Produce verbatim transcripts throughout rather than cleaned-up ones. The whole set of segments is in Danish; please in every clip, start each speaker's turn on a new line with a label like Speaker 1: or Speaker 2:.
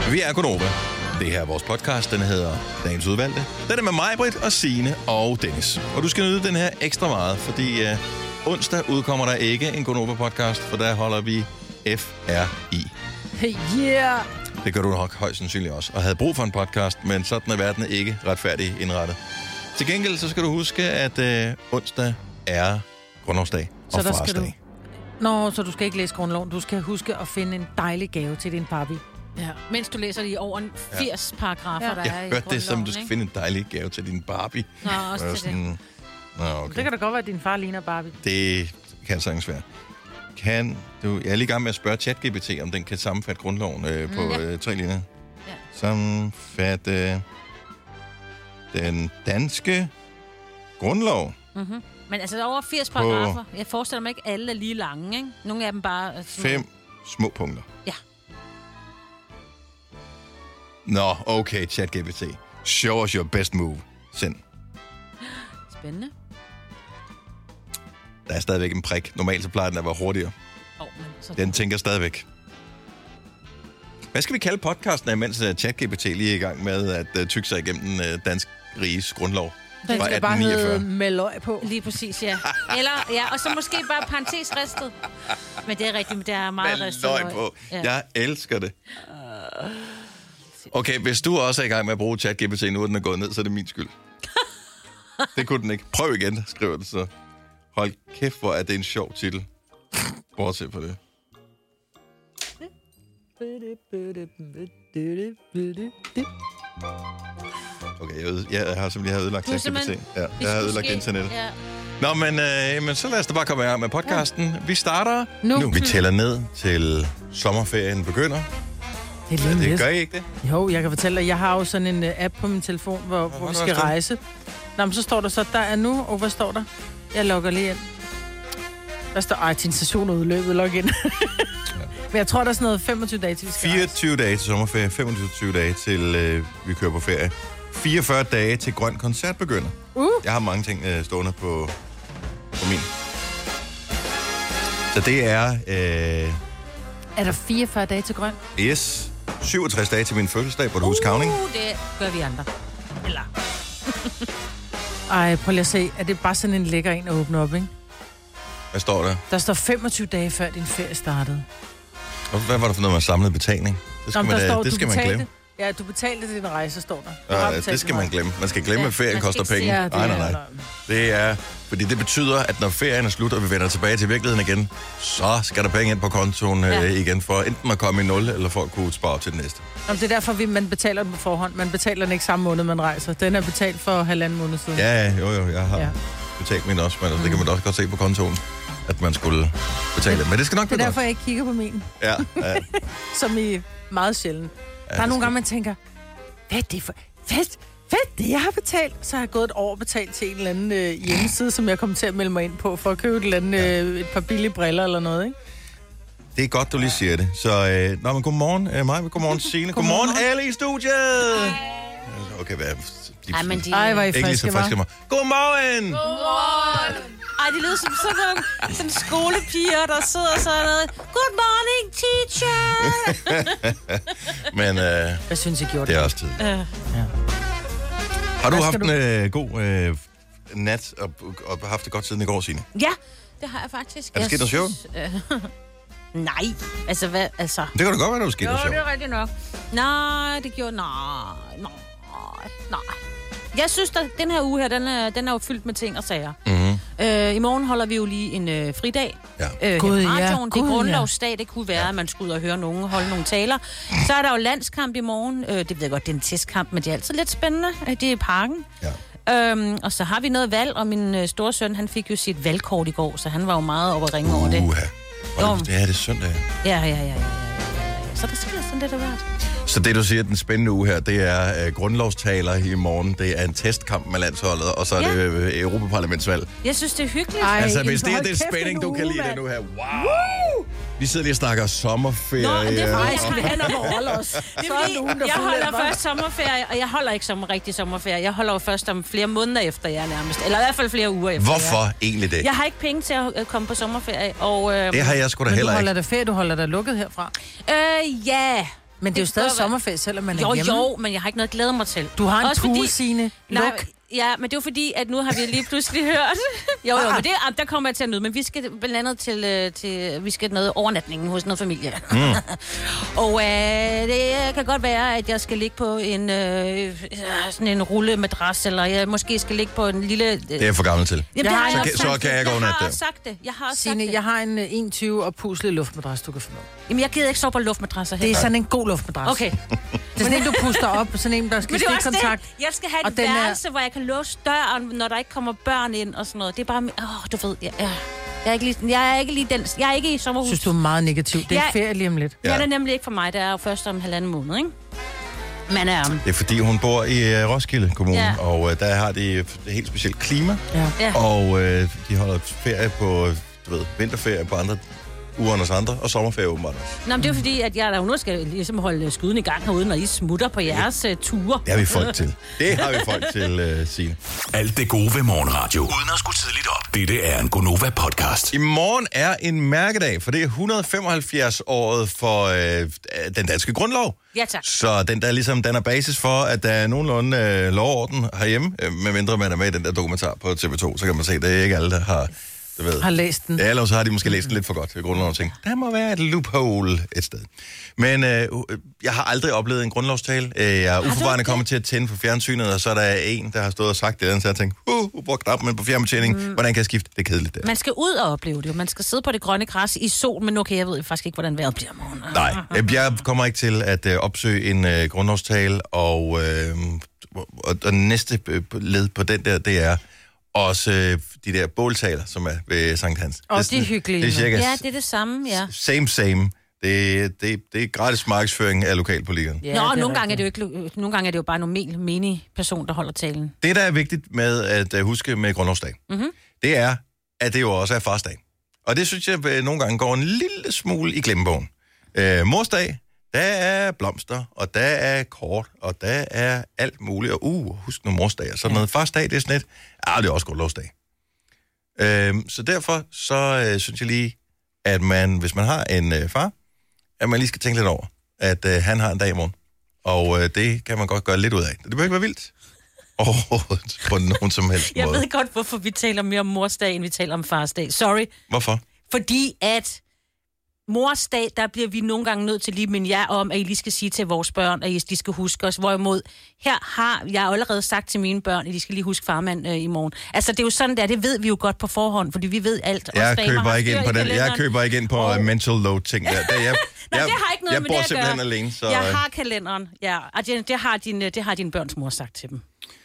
Speaker 1: Vi er Gonova. Det her er vores podcast. Den hedder Dagens Udvalgte. Den er med mig, Britt, og Signe og Dennis. Og du skal nyde den her ekstra meget, fordi uh, onsdag udkommer der ikke en Gonova-podcast, for der holder vi F R I.
Speaker 2: Hey, yeah!
Speaker 1: Det gør du nok højst sandsynligt også. Og havde brug for en podcast, men sådan er verden ikke retfærdig indrettet. Til gengæld så skal du huske, at øh, onsdag er grundlovsdag og
Speaker 2: så
Speaker 1: farsdag.
Speaker 2: Du... Nå, så du skal ikke læse grundloven. Du skal huske at finde en dejlig gave til din Barbie.
Speaker 3: Ja, mens du læser de over firs ja. paragrafer,
Speaker 2: ja.
Speaker 3: der
Speaker 1: jeg
Speaker 3: er i
Speaker 1: hørte det som, du skal
Speaker 3: ikke?
Speaker 1: finde en dejlig gave til din Barbie.
Speaker 3: Nå, også til sådan... det.
Speaker 1: Nå, okay.
Speaker 2: Det kan da godt være, at din far ligner Barbie.
Speaker 1: Det kan sagtens være. Kan du... Jeg er lige i gang med at spørge ChatGPT, om den kan sammenfatte grundloven øh, på ja. øh, tre linjer. Ja. Sammenfatte den danske grundlov.
Speaker 3: Mm-hmm. Men altså, der er over firs paragrafer. Jeg forestiller mig ikke, alle er lige lange, ikke? Nogle af dem bare...
Speaker 1: Fem små punkter.
Speaker 3: Ja.
Speaker 1: Nå, okay, ChatGPT. Show us your best move. Send.
Speaker 3: Spændende.
Speaker 1: Der er stadigvæk en prik. Normalt så plejer den at være hurtigere.
Speaker 3: Oh, men så...
Speaker 1: Den tænker stadigvæk. Hvad skal vi kalde podcasten, imens uh, ChatGPT lige er i gang med at uh, tykke sig igennem den uh, danske riges grundlov?
Speaker 2: Den skal bare hedde med løg på.
Speaker 3: Lige præcis, ja. Eller, ja, og så måske bare parentes ristet. Men det er rigtigt, det er meget ristet
Speaker 1: løg. Med løg på. Ja. Jeg elsker det. Okay, hvis du også er i gang med at bruge ChatGPT, nu er den er gået ned, så er det min skyld. Det kunne den ikke. Prøv igen, skriver det så. Hold kæft, hvor er det en sjov titel. Bortset på det. Okay, jeg, jeg har simpelthen ødelagt ChatGPT. Ja, jeg har ødelagt internettet. Ja. Nå, men, øh, men så lad os da bare komme i gang med podcasten. Ja. Vi starter nu. nu. Vi tæller ned til sommerferien begynder.
Speaker 2: Det, er
Speaker 1: ja, det gør I ikke det?
Speaker 2: Jo, jeg kan fortælle dig, jeg har jo sådan en uh, app på min telefon, hvor, hvor, hvor vi skal rejse. Nå, men så står der så, der er nu, og hvad står der? Jeg logger lige ind. Der står, ej, din station er udløbet, log ind. Ja. Men jeg tror, der er sådan noget femogtyve dage til, vi skal
Speaker 1: fireogtyve rejse. Dage til sommerferie, femogtyve dage til, øh, vi kører på ferie. fireogfyrre dage til grøn koncert begynder. Uh. Jeg har mange ting øh, stående på, på min. Så det er... Øh,
Speaker 2: er der fireogfyrre dage til grøn?
Speaker 1: Yes. syvogtres dage til min fødselsdag på det uh, hus Kavning.
Speaker 3: Det gør vi andre. Eller...
Speaker 2: Ej, prøv lige at se. Er det bare sådan en lækker en at åbne op, ikke?
Speaker 1: Hvad står der?
Speaker 2: Der står femogtyve dage før din ferie startede.
Speaker 1: Og hvad var det for noget med samlet betaling? Det skal, Nå, man, står, det skal man glemme.
Speaker 2: Ja, du betalte din rejse, står der.
Speaker 1: Ja, det skal man glemme. Man skal glemme,
Speaker 3: ja,
Speaker 1: at ferien koster penge.
Speaker 2: Ja,
Speaker 1: nej, nej, nej. Det er, fordi det betyder, at når ferien er slut, og vi vender tilbage til virkeligheden igen, så skal der penge ind på kontoen ja. øh, igen, for enten at komme i nul, eller for at kunne spare op til det næste.
Speaker 2: Jamen, det er derfor, vi, man betaler den på forhånd. Man betaler den ikke samme måned, man rejser. Den er betalt for halvanden måned siden.
Speaker 1: Ja, jo, jo, jeg har ja. betalt min også, men mm. det kan man da også godt se på kontoen, at man skulle betale. Men det skal nok
Speaker 2: det
Speaker 1: blive
Speaker 2: er derfor,
Speaker 1: godt.
Speaker 2: jeg ikke kigger på min.
Speaker 1: Ja, ja.
Speaker 2: Som i meget sjældent.
Speaker 1: Ja,
Speaker 2: der er nogle
Speaker 1: skal...
Speaker 2: gange, man tænker, hvad er det for... Hvad, hvad er det, jeg har betalt? Så har jeg gået et år betalt til en eller anden øh, hjemmeside, som jeg kommer til at melde mig ind på, for at købe et, eller andet,
Speaker 1: ja.
Speaker 2: øh, et par billige briller eller noget, ikke?
Speaker 1: Det er godt, du lige siger det. Så, øh, nå, men godmorgen, øh, Maja, godmorgen, Signe. Godmorgen, alle i studiet! Hej. Okay, hvad er de...
Speaker 3: Ej, men de...
Speaker 2: Ej, hvor I
Speaker 1: friske,
Speaker 2: friske,
Speaker 1: friske var. Godmorgen!
Speaker 3: Godmorgen! Ej, det lyder som sådan nogle sådan skolepiger, der sidder sådan noget. Good morning, teacher!
Speaker 1: Men øh,
Speaker 2: jeg synes, jeg gjorde
Speaker 1: det. Det er også tid. Uh. Ja. Har du haft du... en øh, god øh, nat og, og haft det godt siden i går, Signe?
Speaker 3: Ja, det har jeg faktisk.
Speaker 1: Er der sket noget sjovt?
Speaker 3: Øh, nej, altså hvad, altså...
Speaker 1: Det kan da godt være, der er sket noget sjovt.
Speaker 3: Jo, det er rigtigt nok. Nej, det gjorde... Nej, nej, nej. Jeg synes, at den her uge her, den er, den er jo fyldt med ting og sager.
Speaker 1: Mm-hmm.
Speaker 3: Øh, I morgen holder vi jo lige en øh, fridag.
Speaker 1: Ja.
Speaker 3: Øh,
Speaker 2: God,
Speaker 3: ja.
Speaker 2: ja.
Speaker 3: Det er grundlovsdag, det kunne være, ja. At man skulle ud og høre nogen holde nogle taler. Så er der jo landskamp i morgen. Øh, det ved jeg godt, det er en testkamp, men det er altid lidt spændende. Det er i parken.
Speaker 1: Ja.
Speaker 3: Øhm, og så har vi noget valg, og min øh, store søn, han fik jo sit valgkort i går, så han var jo meget oppe at ringe over det.
Speaker 1: Uha. Det er det søndag.
Speaker 3: Ja, ja, ja, ja, ja, ja. Så der sker sådan lidt af hvert.
Speaker 1: Så det, du siger, den spændende uge her, det er uh, grundlovstaler i morgen. Det er en testkamp med landsholdet, og så er ja. det uh, Europaparlamentsvalg.
Speaker 3: Jeg synes, det er hyggeligt.
Speaker 2: Ej,
Speaker 1: altså, hvis det er det spænding, du kan lide det nu her. Wow! Woo! Vi sidder lige og snakker sommerferie.
Speaker 3: Nå, det er
Speaker 2: faktisk, skal vi have noget at holde os.
Speaker 3: Det er fordi, nogen, jeg holder først sommerferie, og jeg holder ikke som rigtig sommerferie. Jeg holder jo først om flere måneder efter jer nærmest. Eller i hvert fald flere uger efter.
Speaker 1: Hvorfor
Speaker 3: jer.
Speaker 1: egentlig det?
Speaker 3: Jeg har ikke penge til at komme på sommerferie. Og, øh,
Speaker 1: det har jeg sgu da heller ikke.
Speaker 2: Men du holder dig ferie, du holder dig lukket herfra?
Speaker 3: Øh, ja...
Speaker 2: Men det er jo stadig sommerferie, selvom man er
Speaker 3: jo,
Speaker 2: hjemme.
Speaker 3: Jo, men jeg har ikke noget at glæde mig til.
Speaker 2: Du har en
Speaker 3: Også
Speaker 2: pool,
Speaker 3: fordi...
Speaker 2: Signe. Luk.
Speaker 3: Ja, men det er jo fordi, at nu har vi lige pludselig hørt... jo, jo, men det, der kommer jeg til at nyde. Men vi skal blandt andet til, til vi skal noget overnatningen hos noget familie. Mm. og øh, det kan godt være, at jeg skal ligge på en øh, sådan en rullemadras, eller jeg måske skal ligge på en lille... Øh...
Speaker 1: Det er jeg for gammel til.
Speaker 3: Jamen,
Speaker 1: har, så, kan, så kan jeg gå nat der.
Speaker 3: Jeg har sagt det. Jeg har
Speaker 2: Signe,
Speaker 3: sagt det.
Speaker 2: jeg har en enogtyve og puslet luftmadras, du kan få med.
Speaker 3: Jamen, jeg gider ikke sove på luftmadrasser her.
Speaker 2: Det er sådan en god luftmadras.
Speaker 3: Okay.
Speaker 2: Det er sådan en, du puster op, sådan en, der skal stikkontakt.
Speaker 3: Jeg skal have et værelse, er... hvor jeg kan låse døren, når der ikke kommer børn ind og sådan noget. Det er bare... Åh, du ved, jeg, jeg, jeg, er ikke lige, jeg er ikke lige den... Jeg er ikke i sommerhus.
Speaker 2: Synes du er meget negativ? Det er jeg, ferie lige om lidt.
Speaker 3: Ja, det er nemlig ikke for mig. Det er jo først om halvanden måned, ikke? Men, um...
Speaker 1: Det er fordi, hun bor i uh, Roskilde Kommune, ja. og uh, der har de et helt specielt klima.
Speaker 2: Ja.
Speaker 3: Ja.
Speaker 1: Og uh, de holder ferie på, du ved, vinterferie på andre uger end os andre, og sommerferie åbenbart også.
Speaker 3: Nå, men det er jo fordi, at jeg der nu skal ligesom holde skuden i gang herude, når I smutter på jeres uh, ture.
Speaker 1: Det har vi folk til. Det har vi folk til, uh, Signe.
Speaker 4: Alt det gode ved morgenradio, uden at skulle tidligt op. Dette er en Gonova-podcast.
Speaker 1: I morgen er en mærkedag, for det er et hundrede og femoghalvfjerds-året for øh, den danske grundlov.
Speaker 3: Ja, tak.
Speaker 1: Så den der ligesom danner basis for, at der er nogenlunde øh, lovorden herhjemme, øh, medmindre man er med i den der dokumentar på T V to, så kan man se, at det er ikke alle, der har... Du ved.
Speaker 2: Har læst den.
Speaker 1: Ja, eller så har de måske læst den lidt for godt. Grundloven ting. Der må være et loophole et sted. Men øh, jeg har aldrig oplevet en grundlovstale. Jeg er uforvarende kommet til at tænde for fjernsynet, og så er der en, der har stået og sagt det, og så har jeg tænkt, uh, uh, bruger knappen på fjernbetjening. Mm. Hvordan kan jeg skifte? Det er kedeligt der.
Speaker 3: Man skal ud og opleve det. Man skal sidde på det grønne græs i sol, men nu kan jeg ved faktisk ikke, hvordan vejret bliver morgen.
Speaker 1: Nej, jeg kommer ikke til at øh, opsøge en øh, grundlovstale, og, øh, og, og næste led på den der, det er også øh, de der båltaler, som er ved Sankt Hans.
Speaker 2: Og
Speaker 1: det,
Speaker 2: de er hyggelige.
Speaker 1: Det er cirka
Speaker 3: ja, det er det samme, ja.
Speaker 1: Same, same. Det, det, det er gratis markedsføring af lokalpolitikerne.
Speaker 3: Ja, Nå, nogle gange, er det jo ikke, nogle gange er det jo bare en normal, menig person, der holder talen.
Speaker 1: Det, der er vigtigt med at huske med grundlovsdag, mm-hmm. det er, at det jo også er farsdag. Og det synes jeg nogle gange går en lille smule i glemmebogen. Øh, morsdag, der er blomster, og der er kort, og der er alt muligt. Og uh, husk nu morsdag. Så noget farsdag, det er sådan et, ah, det er også grundlovsdag. Øh, så derfor, så øh, synes jeg lige, at man, hvis man har en øh, far, at man lige skal tænke lidt over, at øh, han har en dag i morgen. Og øh, det kan man godt gøre lidt ud af. Det behøver ikke være vildt. Overhovedet på nogen som helst
Speaker 3: Jeg
Speaker 1: måde.
Speaker 3: ved godt, hvorfor vi taler mere om morsdag, end vi taler om farsdag. Sorry.
Speaker 1: Hvorfor?
Speaker 3: Fordi at morsdag, der bliver vi nogle gange nødt til lige minde jer om, at I lige skal sige til vores børn, at I de skal huske os. Hvorimod, her har jeg allerede sagt til mine børn, at de skal lige huske farmand øh, i morgen. Altså, det er jo sådan der, det ved vi jo godt på forhånd, fordi vi ved alt.
Speaker 1: Jeg køber ikke ind på den. Jeg køber ikke ind på
Speaker 3: oh.
Speaker 1: mental load ting der. der jeg,
Speaker 3: Nej,
Speaker 1: jeg,
Speaker 3: det har ikke noget
Speaker 1: jeg
Speaker 3: med
Speaker 1: bor
Speaker 3: det at
Speaker 1: simpelthen
Speaker 3: gøre.
Speaker 1: alene, så...
Speaker 3: Jeg har kalenderen, ja. Og det, det, har din, det har din børns mor sagt til dem.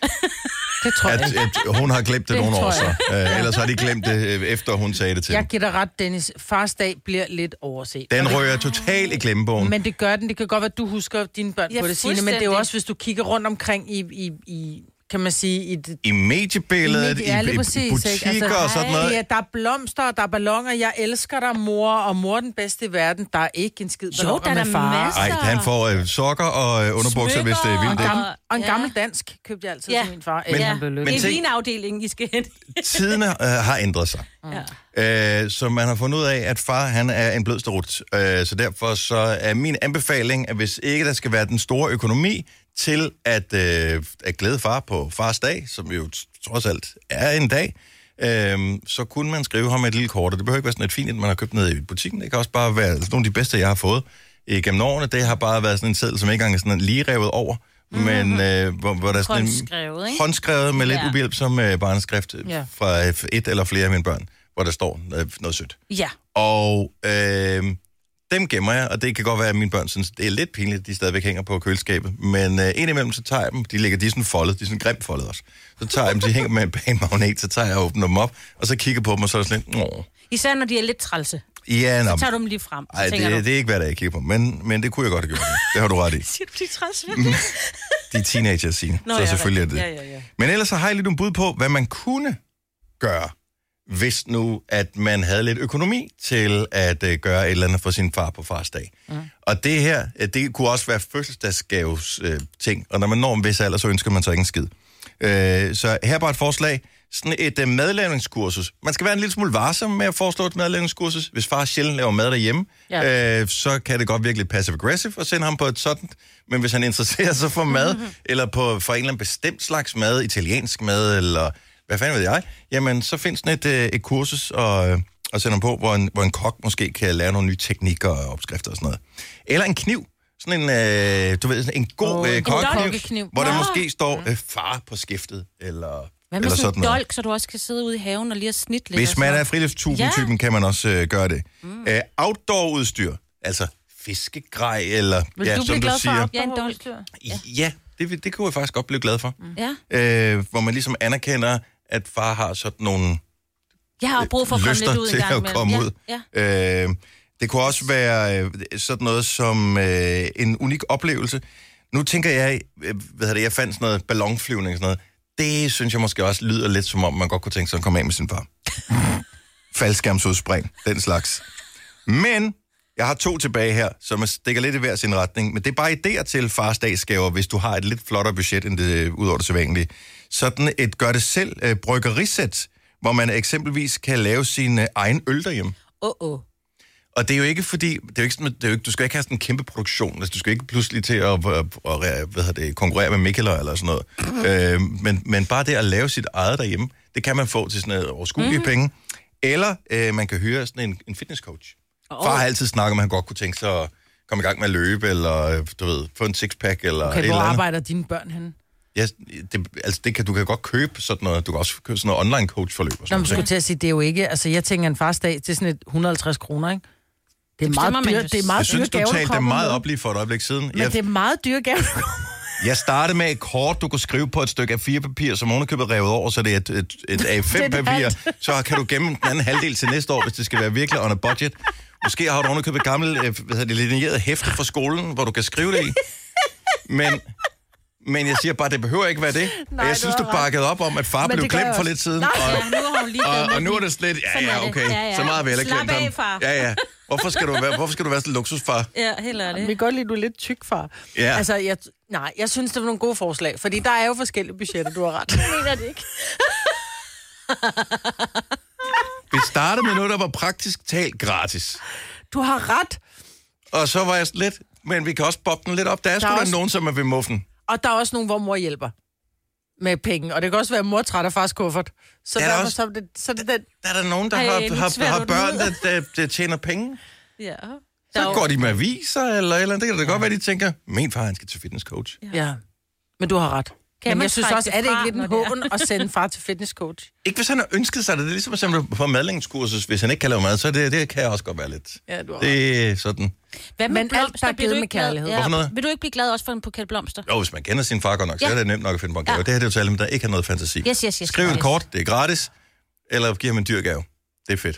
Speaker 2: Det tror jeg
Speaker 1: at, at hun har glemt det, det nogle år så. Uh, ellers har de glemt det, efter hun sagde det til
Speaker 2: Jeg
Speaker 1: dem.
Speaker 2: giver dig ret, Dennis. Fars dag bliver lidt overset.
Speaker 1: Den rører totalt i glemmebogen.
Speaker 2: Men det gør den. Det kan godt være, at du husker dine børn
Speaker 3: ja,
Speaker 2: på det, Signe. Men det er jo også, hvis du kigger rundt omkring i... i, i kan man sige... I,
Speaker 1: I mediebilledet, i,
Speaker 2: i,
Speaker 1: i
Speaker 2: præcis,
Speaker 1: butikker
Speaker 2: altså,
Speaker 1: og sådan noget.
Speaker 2: Ja, der er blomster, der er balloner. Jeg elsker dig, mor, og mor er den bedste i verden. Der er ikke en skid balloner
Speaker 3: jo, der er
Speaker 2: med far.
Speaker 3: masser.
Speaker 1: Ej, han får øh, sokker og øh, underbukser, hvis det er vildt.
Speaker 2: Og, gammel, og en
Speaker 3: ja.
Speaker 2: gammel dansk købte jeg altid
Speaker 3: ja.
Speaker 2: til min far.
Speaker 1: Men,
Speaker 3: ja.
Speaker 1: men
Speaker 3: det er
Speaker 1: tænk,
Speaker 3: din afdeling, I skal hen.
Speaker 1: tiderne øh, har ændret sig. Ja. Øh, så man har fundet ud af, at far han er en blødsterut. Øh, så derfor så er min anbefaling, at hvis ikke der skal være den store økonomi til at, øh, at glæde far på fars dag, som jo trods alt er en dag, øh, så kunne man skrive ham et lille kort. Og det behøver ikke være sådan et fint, man har købt ned i butikken. Det kan også bare være sådan nogle af de bedste, jeg har fået gennem årene. Det har bare været sådan en seddel, som ikke engang er sådan lige revet over, mm-hmm. men øh, hvor, hvor der er sådan
Speaker 3: håndskrevet,
Speaker 1: en håndskrevet med lidt
Speaker 3: ja.
Speaker 1: ubehjælpsom øh, barneskrift
Speaker 2: ja.
Speaker 1: fra et eller flere af mine børn, hvor der står noget, noget sødt.
Speaker 3: Ja.
Speaker 1: Og øh, dem gemmer jeg, og det kan godt være, at mine børn synes, det er lidt pinligt, at de stadigvæk hænger på køleskabet. Men øh, indimellem, så tager jeg dem, de ligger, de er sådan foldet, de er sådan grimt foldet også. Så tager jeg dem, de hænger med en bag magnet, så tager jeg og åbner dem op, og så kigger på dem, og så er det sådan lidt, åh.
Speaker 3: Især når de er lidt trælse.
Speaker 1: Ja,
Speaker 3: så tager du dem lige frem.
Speaker 1: Nej, det, det er ikke, hvad der jeg kigger på, men, men det kunne jeg godt have gjort. Det har du ret i.
Speaker 3: Siger du, de er trælse?
Speaker 1: De er teenagers, Signe, så
Speaker 3: ja,
Speaker 1: selvfølgelig er det.
Speaker 3: Ja, ja, ja.
Speaker 1: Men ellers så har jeg lidt en bud på, hvad man kunne gøre, hvis nu, at man havde lidt økonomi til at uh, gøre et eller andet for sin far på fars dag. Mm. Og det her, det kunne også være fødselsdagsgaves uh, ting, og når man når en vis alder, så ønsker man så ikke en skid. Uh, så her er bare et forslag. sådan et uh, madlavningskursus. Man skal være en lille smule varsom med at foreslå et madlavningskursus. Hvis far sjældent laver mad derhjemme, ja. øh, så kan det godt virke lidt passive-aggressive at sende ham på et sådan. Men hvis han interesserer sig for mad, mm-hmm. eller på, for en eller anden bestemt slags mad, italiensk mad, eller hvad fanden ved jeg, jamen så findes sådan et, øh, et kursus og, og sende ham på, hvor en, hvor en kok måske kan lære nogle nye teknikker og opskrifter og sådan noget. Eller en kniv. Sådan en, øh, du ved, sådan en god oh, øh, kokkekniv, hvor der måske står øh, far på skiftet, eller...
Speaker 3: Hvad med sådan en dolk, så du også kan sidde ude i haven og lige og snitte lidt?
Speaker 1: Hvis man er friluftstuben-typen, ja. Kan man også øh, gøre det. Mm. Uh, outdoor-udstyr, altså fiskegrej, eller...
Speaker 2: Vil
Speaker 1: ja,
Speaker 2: du blive glad for
Speaker 3: ja, en dolk?
Speaker 1: Ja, ja det, det kunne jeg faktisk godt blive glad for.
Speaker 3: Mm. Ja.
Speaker 1: Uh, hvor man ligesom anerkender, at far har sådan nogle...
Speaker 3: Jeg har brug for at komme lidt ud en gang
Speaker 1: til at komme
Speaker 3: ja.
Speaker 1: ud.
Speaker 3: Ja.
Speaker 1: Uh, det kunne også være øh, sådan noget som øh, en unik oplevelse. Nu tænker jeg, øh, hvad hedder det, jeg fandt sådan noget ballonflyvning og sådan noget. Det synes jeg måske også lyder lidt som om, man godt kunne tænke sig at komme af med sin far. Faldskærmsudspring, den slags. Men jeg har to tilbage her, som stikker lidt i hver sin retning. Men det er bare idéer til farsdagsgaver, hvis du har et lidt flottere budget end det ud over det sædvanlige. Sådan et gør-det-selv øh, bryggerisæt, hvor man eksempelvis kan lave sin øh, egen øl derhjemme.
Speaker 3: Åh, oh, åh. Oh.
Speaker 1: Og det er jo ikke fordi, det er jo ikke, det er jo ikke, du skal ikke have sådan en kæmpe produktion, altså du skal ikke pludselig til at, at, at, at hvad det, konkurrere med Mikkeler eller sådan noget. øh, men, men bare det at lave sit eget derhjemme, det kan man få til sådan noget overskuelige mm-hmm. penge. Eller øh, man kan hyre sådan en, en fitnesscoach. Oh. Far har altid snakket om, at han godt kunne tænke sig at komme i gang med at løbe, eller du ved, få en sixpack, eller
Speaker 2: okay,
Speaker 1: et eller
Speaker 2: andet. Hvor
Speaker 1: andet.
Speaker 2: arbejder dine børn henne?
Speaker 1: Ja, det, altså det kan, du kan godt købe sådan noget, du kan også købe sådan noget online coach-forløb. Og sådan
Speaker 2: Nå, men skulle til at sige, det er jo ikke, altså jeg tænker en farsdag, det er sådan et et hundrede og halvtreds kroner, ikke? Det er meget dyrt, det er meget
Speaker 1: jeg synes,
Speaker 2: dyre
Speaker 1: du talte det meget op lige for et øjeblik siden.
Speaker 2: Men
Speaker 1: jeg,
Speaker 2: det er meget dyre gaver.
Speaker 1: Jeg startede med et kort, du kunne skrive på et stykke A fire papir, som ovenikøbet revet over, så det er et, et, et A fem papir. Så kan du gemme den anden halvdel til næste år, hvis det skal være virkelig on a budget. Måske har du ovenikøbet et gammelt, hvad hedder det, lineeret hæfte fra skolen, hvor du kan skrive det i. Men... Men jeg siger bare, det behøver ikke være det. Nej, jeg synes, du bakkede op om, at far blev glemt for lidt siden.
Speaker 3: Nej, og, ja, nu har hun lige
Speaker 1: og, og nu er det slet... Ja, ja, okay. Ja, ja. Så meget har vi heller glemt ham.
Speaker 3: Slap af, far.
Speaker 1: Ja, ja. Hvorfor skal du være, hvorfor skal du være sådan en luksusfar?
Speaker 3: Ja, helt ærligt.
Speaker 2: Vi kan godt lide, du er lidt tyk, far.
Speaker 1: Ja.
Speaker 2: Altså, jeg, nej, jeg synes, det var nogle gode forslag. Fordi der er jo forskellige budgetter, du har ret.
Speaker 3: Jeg mener det ikke.
Speaker 1: Vi startede med noget, der var praktisk talt gratis.
Speaker 2: Du har ret.
Speaker 1: Og så var jeg lidt... Men vi kan også boppe den lidt op. Der er, der er sgu også... nogen, som er ved muffen.
Speaker 2: Og der er også nogen, hvor mor hjælper med penge. Og det kan også være, at mor træt af fars kuffert. Så der, der, også... så det, så det,
Speaker 1: der, der er der nogen, der Ej, har, har, har børn, der, der, der tjener penge.
Speaker 3: Ja.
Speaker 1: Så der går de med aviser, eller eller andet. Det kan da ja. godt være, de tænker, min far, han skal til fitnesscoach.
Speaker 2: Ja. ja. Men du har ret. Kan men jeg synes også, er det ikke lidt en hån at sende far til fitnesscoach?
Speaker 1: Ikke hvis han har ønsket sig det. Det er ligesom at sende på madlavningskursus. Hvis han ikke kan lave mad, så det, det kan jeg også godt være lidt.
Speaker 2: Ja, du har
Speaker 1: det er sådan.
Speaker 3: Hvad med blomster?
Speaker 2: Alt, der er med kærlighed.
Speaker 3: Ja. Noget? Vil du ikke blive glad også for en buket blomster?
Speaker 1: Jo, hvis man kender sin far godt nok, så ja. er det nemt nok at finde på en gave. Ja. Det her det er jo til alle, der ikke har noget fantasi.
Speaker 3: Yes, yes, yes,
Speaker 1: Skriv et
Speaker 3: yes.
Speaker 1: kort, det er gratis. Eller giv ham en dyr gave. Det er fedt.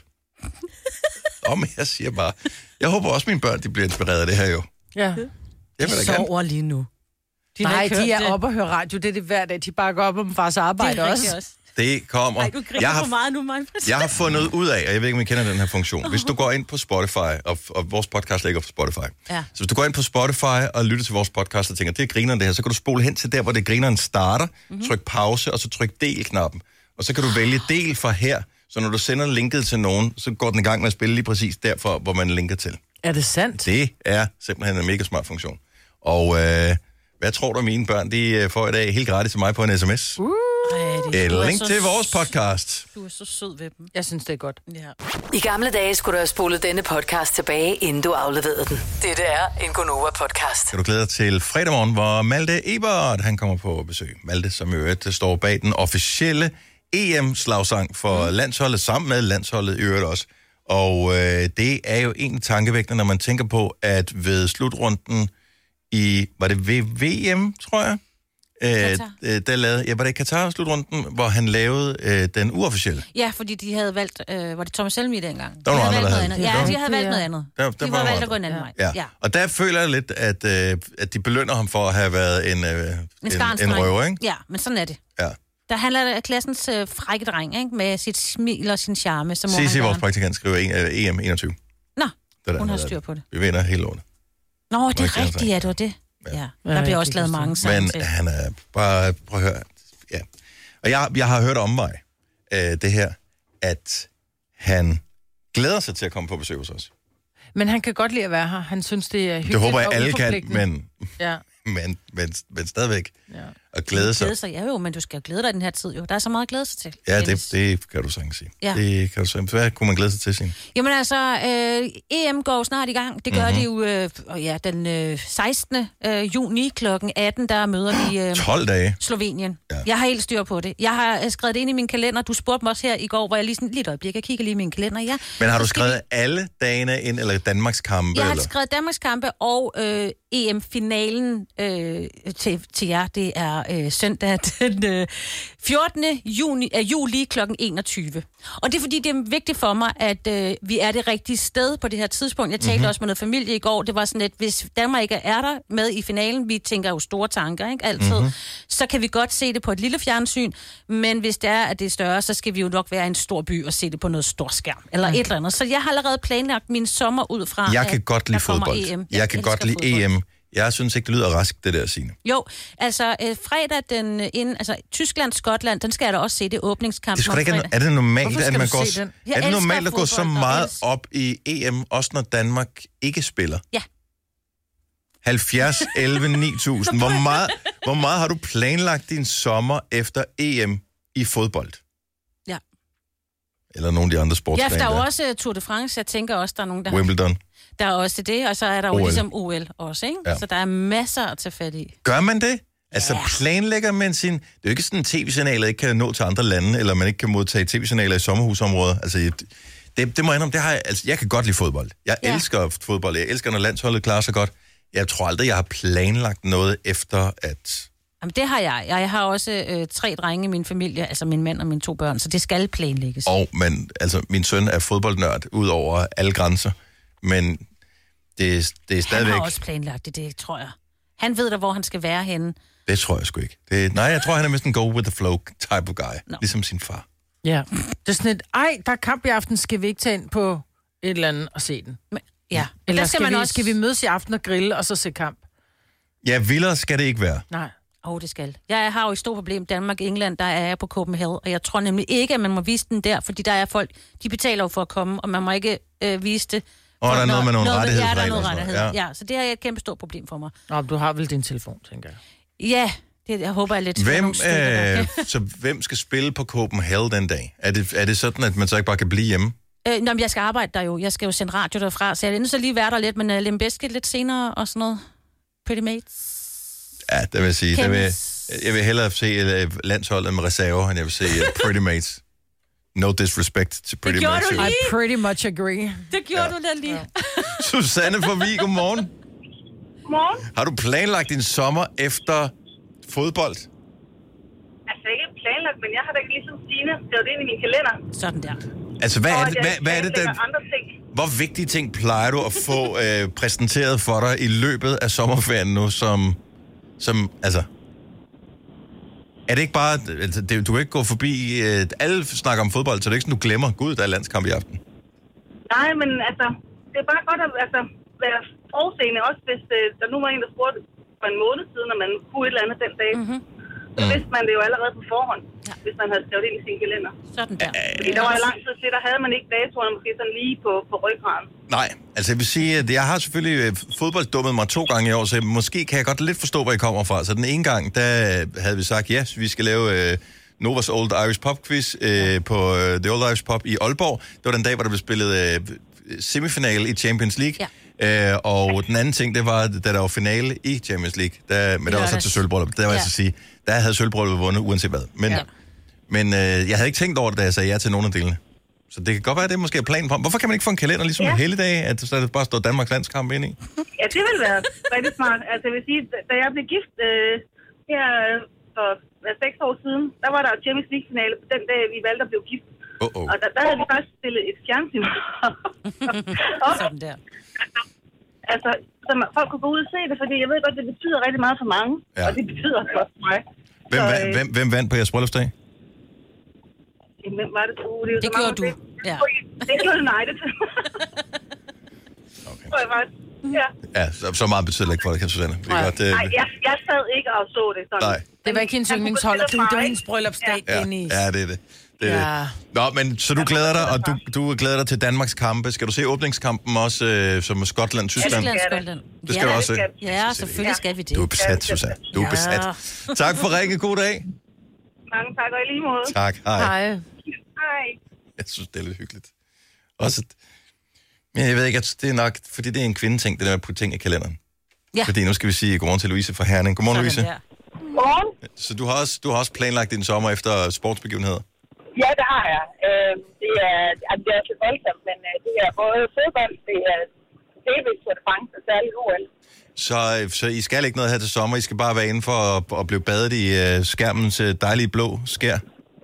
Speaker 1: Om oh, jeg siger bare. Jeg håber også, mine børn de bliver inspireret af det her jo.
Speaker 2: Ja.
Speaker 1: Jeg vil
Speaker 2: de sover lige nu. De Nej, de er oppe og hører radio. Det er det hver dag. De bakker op om fars arbejde det også. også.
Speaker 1: Det kommer.
Speaker 3: Ej, du griner for meget nu, Maja.
Speaker 1: Jeg har fundet ud af, og jeg ved ikke, om I kender den her funktion. Hvis du går ind på Spotify, og, og vores podcast ligger på Spotify. Ja. Så hvis du går ind på Spotify og lytter til vores podcast og tænker, det er grineren det her, så kan du spole hen til der, hvor det grineren starter, mm-hmm. tryk pause, og så tryk del-knappen. Og så kan du vælge del fra her, så når du sender linket til nogen, så går den i gang med at spille lige præcis derfor, hvor man linker til.
Speaker 2: Er det sandt?
Speaker 1: Det er simpelthen en mega smart funktion. Og øh, hvad tror du, mine børn de får i dag helt gratis til mig på en sms?
Speaker 2: Uh.
Speaker 1: Ej, et link til vores podcast.
Speaker 3: Du er så sød ved dem.
Speaker 2: Jeg synes, det er godt.
Speaker 3: Ja.
Speaker 5: I gamle dage skulle du have spolet denne podcast tilbage, inden du afleverede den. Dette er en Gonova-podcast.
Speaker 1: Kan du glæde dig til fredag morgen, hvor Malte Ebert, han kommer på besøg. Malte, som i øvrigt står bag den officielle E M-slagsang for mm. landsholdet, sammen med landsholdet i øvrigt også. Og øh, det er jo egentlig tankevækkende, når man tænker på, at ved slutrunden i, var det ved V M, tror jeg? Øh, der lavede, ja, var det Katar-slutrunden, hvor han lavede øh, den uofficielle?
Speaker 3: Ja, fordi de havde valgt, øh, var det Thomas Helmi dengang?
Speaker 1: Der var
Speaker 3: de
Speaker 1: nogle andre, der
Speaker 3: havde. Ja, de havde valgt noget andet.
Speaker 1: Der, der
Speaker 3: de var, var valgt at gå en anden
Speaker 1: ja.
Speaker 3: vej.
Speaker 1: Ja. Og der føler jeg lidt, at, øh, at de belønner ham for at have været en, øh, en, en, en røver, ikke?
Speaker 3: Ja, men sådan er det.
Speaker 1: Ja.
Speaker 3: Der handler det om klassens øh, frække dreng, ikke? Med sit smil og sin charme.
Speaker 1: Cici, vores praktikant, skriver en, øh, E M enogtyve.
Speaker 3: Nå,
Speaker 1: der,
Speaker 3: hun har styr på det.
Speaker 1: Vi vinder hele lortet.
Speaker 3: Nå, det er rigtigt, ja, det var det. Ja, ja. Der bliver også lavet mange sange
Speaker 1: Men
Speaker 3: til.
Speaker 1: han er bare, prøv at høre, ja. Og jeg, jeg har hørt om mig, øh, det her, at han glæder sig til at komme på besøg hos os.
Speaker 2: Men han kan godt lide at være her. Han synes, det er hyggeligt.
Speaker 1: Det håber jeg,
Speaker 2: og
Speaker 1: alle kan, men,
Speaker 2: ja.
Speaker 1: men, men, men stadigvæk
Speaker 2: ja.
Speaker 1: at glæde sig.
Speaker 3: Glæde sig. Ja jo, men du skal glæde dig den her tid jo. Der er så meget at glæde sig til.
Speaker 1: Ja, det, det kan du sagtens sige. Ja. Det kan du sige. Hvad kunne man glæde sig til, Signe?
Speaker 3: Jamen altså, øh, E M går snart i gang. Det gør mm-hmm. de jo øh, ja, den øh, sekstende Øh, juni klokken atten, der møder vi øh,
Speaker 1: tolv dage.
Speaker 3: Slovenien. Ja. Jeg har helt styr på det. Jeg har skrevet det ind i min kalender. Du spurgte mig også her i går, hvor jeg lige sådan, lige et øjeblik, jeg kigger lige i min kalender. Ja.
Speaker 1: Men har du
Speaker 3: så
Speaker 1: skrevet
Speaker 3: vi...
Speaker 1: alle dagene ind, eller Danmarks kampe?
Speaker 3: Jeg har
Speaker 1: eller?
Speaker 3: skrevet Danmarks kampe og øh, E M-finalen øh, til, til jer. Det er øh, søndag den øh, fjortende juni, øh, juli klokken enogtyve. Og det er fordi, det er vigtigt for mig, at øh, vi er det rigtige sted på det her tidspunkt. Jeg talte mm-hmm. også med noget familie i går. Det var sådan lidt, hvis Danmark ikke er der med i finalen, vi tænker jo store tanker, ikke altid, mm-hmm. så kan vi godt se det på et lille fjernsyn, men hvis det er, at det er større, så skal vi jo nok være i en stor by og se det på noget stor skærm, eller mm. et eller andet. Så jeg har allerede planlagt min sommer ud fra,
Speaker 1: jeg kan godt lide fodbold. E M. Jeg, jeg kan godt lide fodbold. E M. Jeg synes ikke, det lyder rask, det der, Signe.
Speaker 3: Jo, altså øh, fredag den ind, altså Tyskland-Skotland, den skal jeg da også se, det åbningskamp.
Speaker 1: Det er, ikke, er det normalt, at man går, er det normalt at gå så meget op i E M, også når Danmark ikke spiller?
Speaker 3: Ja.
Speaker 1: halvfjerds elleve ni tusind. Hvor meget, hvor meget har du planlagt din sommer efter E M i fodbold?
Speaker 3: Ja.
Speaker 1: Eller nogle af de andre sportsgrene?
Speaker 3: Ja, der er jo også Tour de France. Jeg tænker også, der er nogen, der
Speaker 1: Wimbledon.
Speaker 3: Har... Der er også det, og så er der jo O L. Ligesom O L også, ikke? Ja. Så der er masser at tage fat i.
Speaker 1: Gør man det? Altså ja. Planlægger man sin... Det er jo ikke sådan, at tv-signaler ikke kan nå til andre lande, eller man ikke kan modtage tv-signaler i sommerhusområder. Altså, det, det må jeg indrømme, det har jeg... Altså, jeg kan godt lide fodbold. Jeg ja. elsker fodbold. Jeg elsker, når landsholdet klarer sig godt. Jeg tror aldrig, jeg har planlagt noget efter, at...
Speaker 3: Jamen, det har jeg. Jeg har også øh, tre drenge i min familie, altså min mand og mine to børn, så det skal planlægges.
Speaker 1: Og, men altså, min søn er fodboldnørd ud over alle grænser, men det, det er stadigvæk...
Speaker 3: Han har også planlagt det, det tror jeg. Han ved da, hvor han skal være henne.
Speaker 1: Det tror jeg sgu ikke. Det, nej, jeg tror, han er mest en go with the flow type of guy, no. Ligesom sin far.
Speaker 2: Ja, det er sådan et, ej, der er kamp i aften, skal vi ikke tage ind på et eller andet og se den? Men,
Speaker 3: ja,
Speaker 2: eller
Speaker 3: der skal,
Speaker 2: skal,
Speaker 3: man
Speaker 2: vi,
Speaker 3: også...
Speaker 2: skal vi mødes i aften og grille, og så se kamp?
Speaker 1: Ja, vildere skal det ikke være.
Speaker 2: Nej.
Speaker 3: Åh, oh, det skal. Jeg har jo et stort problem. Danmark og England, der er jeg på Copenhagen, og jeg tror nemlig ikke, at man må vise den der, fordi der er folk, de betaler jo for at komme, og man må ikke øh, vise det.
Speaker 1: Og der er noget med nogle rettigheder.
Speaker 3: Ja, der er noget rettigheder. Ja. ja, så det er et kæmpe stort problem for mig.
Speaker 2: Nå, du har vel din telefon, tænker jeg.
Speaker 3: Ja, det jeg håber jeg lidt.
Speaker 1: Hvem, øh, så hvem skal spille på Copenhagen den dag? Er det, er det sådan, at man så ikke bare kan blive hjemme?
Speaker 3: Øh, nå, men jeg skal arbejde der jo. Jeg skal jo sende radio derfra, så jeg er så lige være der lidt, men uh, Limbeske lidt senere og sådan noget. Pretty Mates.
Speaker 1: Ja, det vil jeg sige. Det vil, jeg vil hellere se uh, landsholdet med reserver, end jeg vil se uh, Pretty Mates. No disrespect to Pretty Mates.
Speaker 2: I pretty much agree.
Speaker 3: Det gjorde ja. du da lige. Ja.
Speaker 1: Susanne fra Vig, godmorgen.
Speaker 6: Godmorgen.
Speaker 1: Har du planlagt din sommer efter fodbold?
Speaker 6: Altså ikke planlagt, men jeg har da ikke ligesom Stine skrevet ind i min kalender.
Speaker 3: Sådan der.
Speaker 1: Altså, hvad er det, hvad, hvad er det der...
Speaker 6: Andre ting.
Speaker 1: Hvor vigtige ting plejer du at få øh, præsenteret for dig i løbet af sommerferien nu, som... som altså... Er det ikke bare... Altså, det, du kan ikke gå forbi... Øh, alle snakker om fodbold, så det er ikke sådan, du glemmer. Gud, der er landskamp i aften.
Speaker 6: Nej, men altså... Det er bare godt at altså, være forudseende, også hvis øh, der nu var en, der spurgte for en måned siden, når man kunne et eller andet den dag. Mm-hmm. Så mm. vidste man det jo allerede på forhånd, ja. Hvis man havde skrevet ind i sin kalender.
Speaker 3: Sådan der.
Speaker 6: Fordi der var jo lang tid til, der havde man ikke datoerne måske sådan lige på, på ryggraden.
Speaker 1: Nej, altså jeg vil sige, at jeg har selvfølgelig fodbolddummet mig to gange i år, så måske kan jeg godt lidt forstå, hvor I kommer fra. Så den ene gang, der havde vi sagt, ja, yes, vi skal lave uh, Novas Old Irish Pub Quiz uh, på uh, The Old Irish Pub i Aalborg. Det var den dag, hvor der blev spillet uh, semifinale i Champions League. Ja. Uh, og den anden ting, det var, da der var finale i Champions League, der, men der var så til sølvbrøllup. Der var ja. jeg så sige, der havde sølvbrøllup vundet, uanset hvad. Men, ja. men uh, jeg havde ikke tænkt over det, da jeg sagde ja til nogle af delene. Så det kan godt være, at det måske er planen for. Hvorfor kan man ikke få en kalender ligesom ja. en helligdag, at så det bare står Danmarks landskamp ind i?
Speaker 6: Ja, det vil være rigtig smart. Altså jeg vil sige, da jeg blev gift øh, her for seks år siden, der var der jo Champions League-finale på den dag, vi valgte at blive gift.
Speaker 1: Uh-oh.
Speaker 6: Og der, der havde vi faktisk stillet et fjernsyn.
Speaker 3: Sådan der.
Speaker 6: Altså, så folk kunne gå ud og se det, fordi jeg ved godt, det betyder rigtig meget for mange. Ja. Og det betyder også godt for mig.
Speaker 1: Hvem,
Speaker 6: så,
Speaker 1: øh, hvem, hvem vandt på jeres bryllupsdag?
Speaker 6: Hvem var det? Uh, det,
Speaker 3: det gjorde du, ja.
Speaker 6: Det gjorde United.
Speaker 1: Okay.
Speaker 6: Så jeg var, ja.
Speaker 1: Ja, så, så meget betyder det ikke for dig, kan du Susanne.
Speaker 6: Nej, godt, øh... Nej jeg, jeg sad ikke og så det sådan.
Speaker 1: Nej.
Speaker 2: Det var ikke hendes yndlingshold, og det var hendes bryllupsdag
Speaker 1: ja.
Speaker 2: inde i.
Speaker 1: Ja, det er det. Det Det,
Speaker 2: Ja.
Speaker 1: Nå, men så du glæder dig, og du, du glæder dig til Danmarks kampe. Skal du se åbningskampen også, øh, som Skotland, Tyskland?
Speaker 3: Tyskland, Skotland.
Speaker 1: Det skal
Speaker 3: ja,
Speaker 1: du også se.
Speaker 3: Ja, selvfølgelig skal vi det.
Speaker 1: Du er besat, Susanne. Du er besat. Tak for ringen. God dag.
Speaker 6: Mange tak, og i lige måde.
Speaker 1: Tak. Hej.
Speaker 2: Hej.
Speaker 6: Hej.
Speaker 1: Jeg synes, det er lidt hyggeligt. Også, men jeg ved ikke, at det er nok, fordi det er en kvindeting, det der med at putte ting i kalenderen.
Speaker 3: Ja.
Speaker 1: Fordi nu skal vi sige godmorgen til Louise fra Herning. Godmorgen, Louise.
Speaker 3: Sådan der.
Speaker 6: Godmorgen.
Speaker 1: Så du har, også, du har også planlagt din sommer efter sportsbegivenheder?
Speaker 6: Ja, det har jeg. Øh, det er, altså, det er så voldsomt, men øh, det er både fodbold, det er delvis Tour de France og særligt O L.
Speaker 1: Så, så I skal ikke noget her til sommer? I skal bare være inde for at, at blive badet i uh, skærmens uh, dejlige blå skær?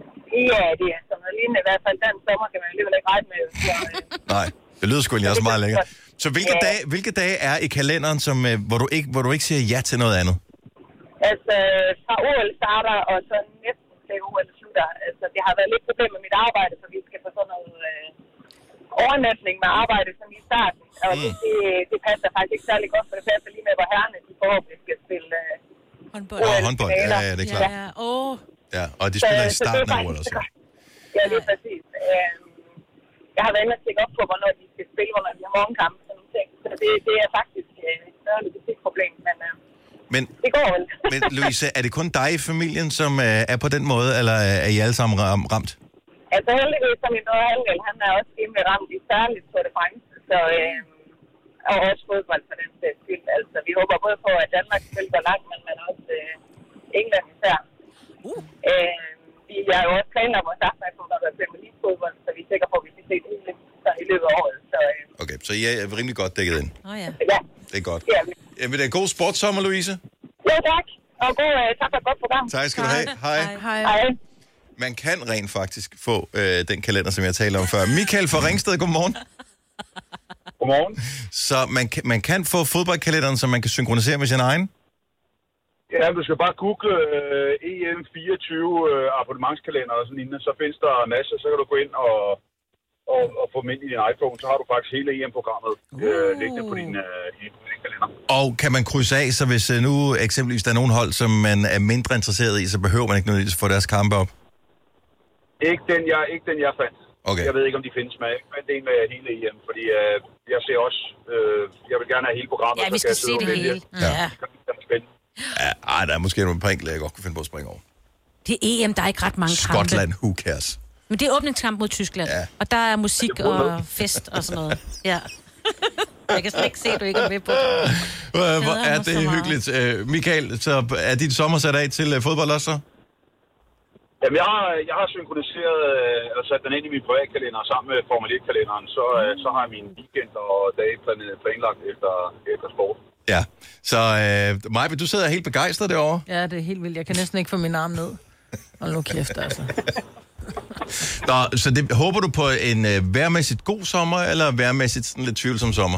Speaker 6: Ja, det er sådan noget lignende. I hvert fald den sommer kan man alligevel ikke regne med. Så, øh,
Speaker 1: Nej, det lyder sgu egentlig også meget lækkert. Så hvilke,
Speaker 6: Ja.
Speaker 1: dage, hvilke dage er i kalenderen, som, uh, hvor, du ikke, hvor du ikke siger ja til noget andet?
Speaker 6: altså, fra O L starter, og så næsten til O L slutter. Altså, det har været lidt problem med mit arbejde, så vi skal få sådan noget øh, overnatning med arbejde som i starten. Og
Speaker 1: Mm.
Speaker 6: det, det, det passer faktisk ikke særlig godt, for det passer lige med, hvor herrerne de forhåbentlig skal spille øh,
Speaker 3: Håndbold.
Speaker 1: Åh,
Speaker 6: O L
Speaker 1: håndbold. Ja, ja, det er klart.
Speaker 3: Ja, åh.
Speaker 1: Ja, og de spiller i
Speaker 6: Så- så det er
Speaker 1: starten af
Speaker 6: faktisk-
Speaker 1: året også.
Speaker 6: Ja, det er præcis. Øhm, jeg har været inde og tjekke op på, hvornår de skal spille, hvornår de har morgenkamp og sådan nogle ting. Så det, det er faktisk øh, et større logistikproblem, men øh,
Speaker 1: Men,
Speaker 6: det går vel.
Speaker 1: men Louise, er det kun dig i familien, som uh, er på den måde, eller er I alle sammen ram- ramt?
Speaker 6: Altså heldigvis, som min bror Halvdel, han er også rimelig ramt i særligt Tour de France, så, øh, og også fodbold for den sags skyld. Altså, vi håber både på, at Danmark selvfølgelig går langt, men, men også øh, England især.
Speaker 3: Uh.
Speaker 6: Øh, vi har jo også planlagt vores aften på, når der er Premier League fodbold, så vi er sikre på, at vi kan se det hele så i løbet af året. Så øh,
Speaker 1: Okay, så I er rimelig godt dækket ind.
Speaker 3: Åh ja.
Speaker 6: ja,
Speaker 1: Det er godt.
Speaker 6: det er vi.
Speaker 1: Jamen, det er en god sportssommer, Louise.
Speaker 6: Jo, tak. Og god, øh, tak for et godt program.
Speaker 1: Tak skal du have. Hej.
Speaker 2: Hej.
Speaker 6: Hej.
Speaker 1: Man kan rent faktisk få øh, den kalender, som jeg talte om før. Michael fra Ringsted, godmorgen.
Speaker 7: Godmorgen.
Speaker 1: Så man kan, man kan få fodboldkalenderen, som man kan synkronisere med sin egen?
Speaker 7: Ja, du skal bare google øh, E M fireogtyve øh, abonnementskalender og sådan lignende. Så findes der en masse, så kan du gå ind og, og, og få dem ind i din iPhone. Så har du faktisk hele E M-programmet øh, liggende på din, øh, din kalender.
Speaker 1: Og kan man krydse af, så hvis øh, nu eksempelvis der er nogen hold, som man er mindre interesseret i, så behøver man ikke nødvendigvis få deres kampe op?
Speaker 7: Ikke den, jeg, ikke den, jeg fandt.
Speaker 1: Okay.
Speaker 7: Jeg ved ikke, om de findes med. Jeg fandt en med hele E M, fordi øh, jeg ser også... Øh, jeg vil gerne have hele programmet.
Speaker 3: Ja,
Speaker 7: så
Speaker 3: vi
Speaker 7: kan
Speaker 3: skal
Speaker 7: jeg
Speaker 3: se
Speaker 7: sidde og
Speaker 3: det
Speaker 7: vælge.
Speaker 3: hele.
Speaker 1: Ja.
Speaker 3: Ja.
Speaker 7: Det er spændende.
Speaker 1: Ja, ej, der er måske nogle par enkelte, jeg godt kunne finde på at springe over.
Speaker 3: Det er E M, der er ikke ret mange kampe.
Speaker 1: Skotland, who cares?
Speaker 3: Men det er åbningskamp mod Tyskland.
Speaker 1: Ja.
Speaker 3: Og der er musik og fest og sådan noget. Ja. Jeg kan slet ikke se, at du ikke er med på det.
Speaker 1: Hvor, hvor
Speaker 3: Glæder
Speaker 1: er
Speaker 3: mig så
Speaker 1: det
Speaker 3: meget.
Speaker 1: hyggeligt. Uh, Michael, så er dit sommer sat af til uh, fodbold også så?
Speaker 7: Jamen, jeg har, jeg har synkroniseret øh, og sat den ind i min privatkalender sammen med Formel et-kalenderen. Så, øh, så har jeg min weekend og dage plan- planlagt efter, efter sport.
Speaker 1: Ja. Så uh, Majbe, du sidder helt begejstret derovre.
Speaker 2: Ja, det er helt vildt. Jeg kan næsten ikke få min arm ned. Hold nu kæft, altså.
Speaker 1: Nå, så det, håber du på en uh, vejrmæssigt god sommer, eller vejrmæssigt sådan lidt tvivlsom sommer?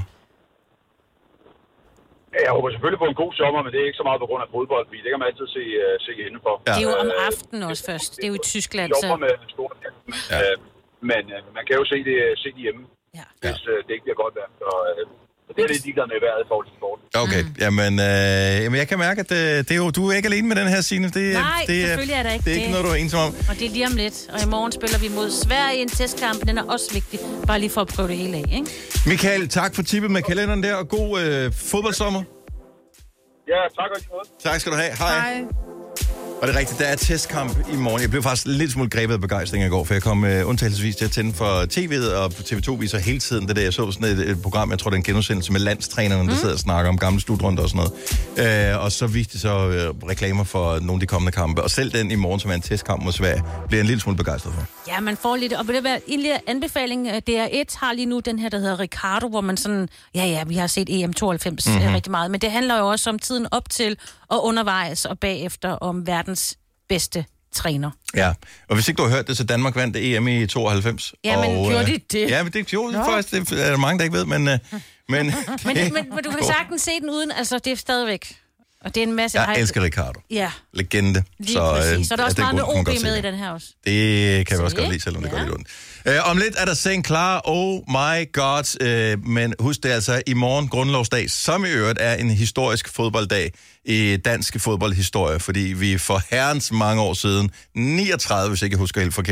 Speaker 7: Jeg håber selvfølgelig på en god sommer, men det er ikke så meget på grund af fodbold, fordi det kan man altid se, uh, se indenfor.
Speaker 1: Ja.
Speaker 3: Det er jo om aftenen også først. Det er jo i Tyskland,
Speaker 7: Det jobber
Speaker 3: så...
Speaker 7: med store men,
Speaker 1: Ja.
Speaker 7: øh, men øh, man kan jo se det, se det hjemme,
Speaker 3: Ja.
Speaker 7: hvis øh, det ikke bliver godt vejr. Så, øh, så det er lidt ligeglad med vejret i forhold til sport.
Speaker 1: Okay, mm. jamen, øh, jamen jeg kan mærke, at øh, det er jo, du er ikke alene med den her, Signe. Det, er-
Speaker 3: Nej,
Speaker 1: det,
Speaker 3: selvfølgelig er der ikke
Speaker 1: det. er ikke
Speaker 3: det.
Speaker 1: noget, du er ensom om.
Speaker 3: Og det er lige om lidt. Og i morgen spiller vi mod Sverige i en testkamp. Den er også vigtig. Bare lige for at prøve det hele af, ikke?
Speaker 1: Michael, tak for tippet med kalenderen der, og god øh, fodboldsommer.
Speaker 7: Ja, tak og lige måde.
Speaker 1: Tak skal du have. Hej.
Speaker 2: Hej.
Speaker 1: Og det er rigtigt, der er testkamp i morgen. Jeg blev faktisk lidt smule grebet af begejstring i går, for jeg kom øh, undtagelsesvis til at tænde for tv'et, og T V to viser hele tiden det der. Jeg så sådan et, et program, jeg tror det er en genudsendelse med landstrænerne, mm. der sidder og snakker om gamle slutrunder og sådan noget. Øh, og så viste de så øh, reklamer for nogle af de kommende kampe. Og selv den i morgen, som er en testkamp mod Sverige, bliver jeg en lille smule begejstret for.
Speaker 3: Ja, man får lidt... Og vil det være en lille anbefaling? D R et har lige nu den her, der hedder Ricardo, hvor man sådan... Ja, ja, vi har set E M tooghalvfems mm-hmm. rigtig meget. Men det handler jo også om tiden op til og undervejs og bagefter om verdens bedste træner.
Speaker 1: Ja, og hvis ikke du har hørt det, så Danmark vandt E M i tooghalvfems.
Speaker 3: Ja, men
Speaker 1: og,
Speaker 2: gjorde
Speaker 1: øh,
Speaker 2: de det?
Speaker 1: Ja, men det gjorde de
Speaker 2: Nå.
Speaker 1: faktisk. Det er der mange, der ikke ved, men... Øh, men,
Speaker 3: Men, men, men du kan sagtens se den uden... Altså, det er stadigvæk... Og det er en masse...
Speaker 1: jeg elsker Ricardo.
Speaker 3: Ja,
Speaker 1: Legende.
Speaker 3: lige så, præcis. Så er der også
Speaker 1: ja,
Speaker 3: meget med
Speaker 1: kunne man
Speaker 3: O B
Speaker 1: godt se
Speaker 3: med i
Speaker 1: det.
Speaker 3: den her også.
Speaker 1: Det kan vi også
Speaker 3: Se,
Speaker 1: godt lide, selvom det
Speaker 3: ja.
Speaker 1: gør lidt ondt. Uh, om lidt er der seng klar. Oh my god. Uh, men husk det altså, i morgen, grundlovsdag, som i øvrigt er en historisk fodbolddag i dansk fodboldhistorie, fordi vi for herrens mange år siden, niogtredive, hvis jeg ikke husker helt forkert,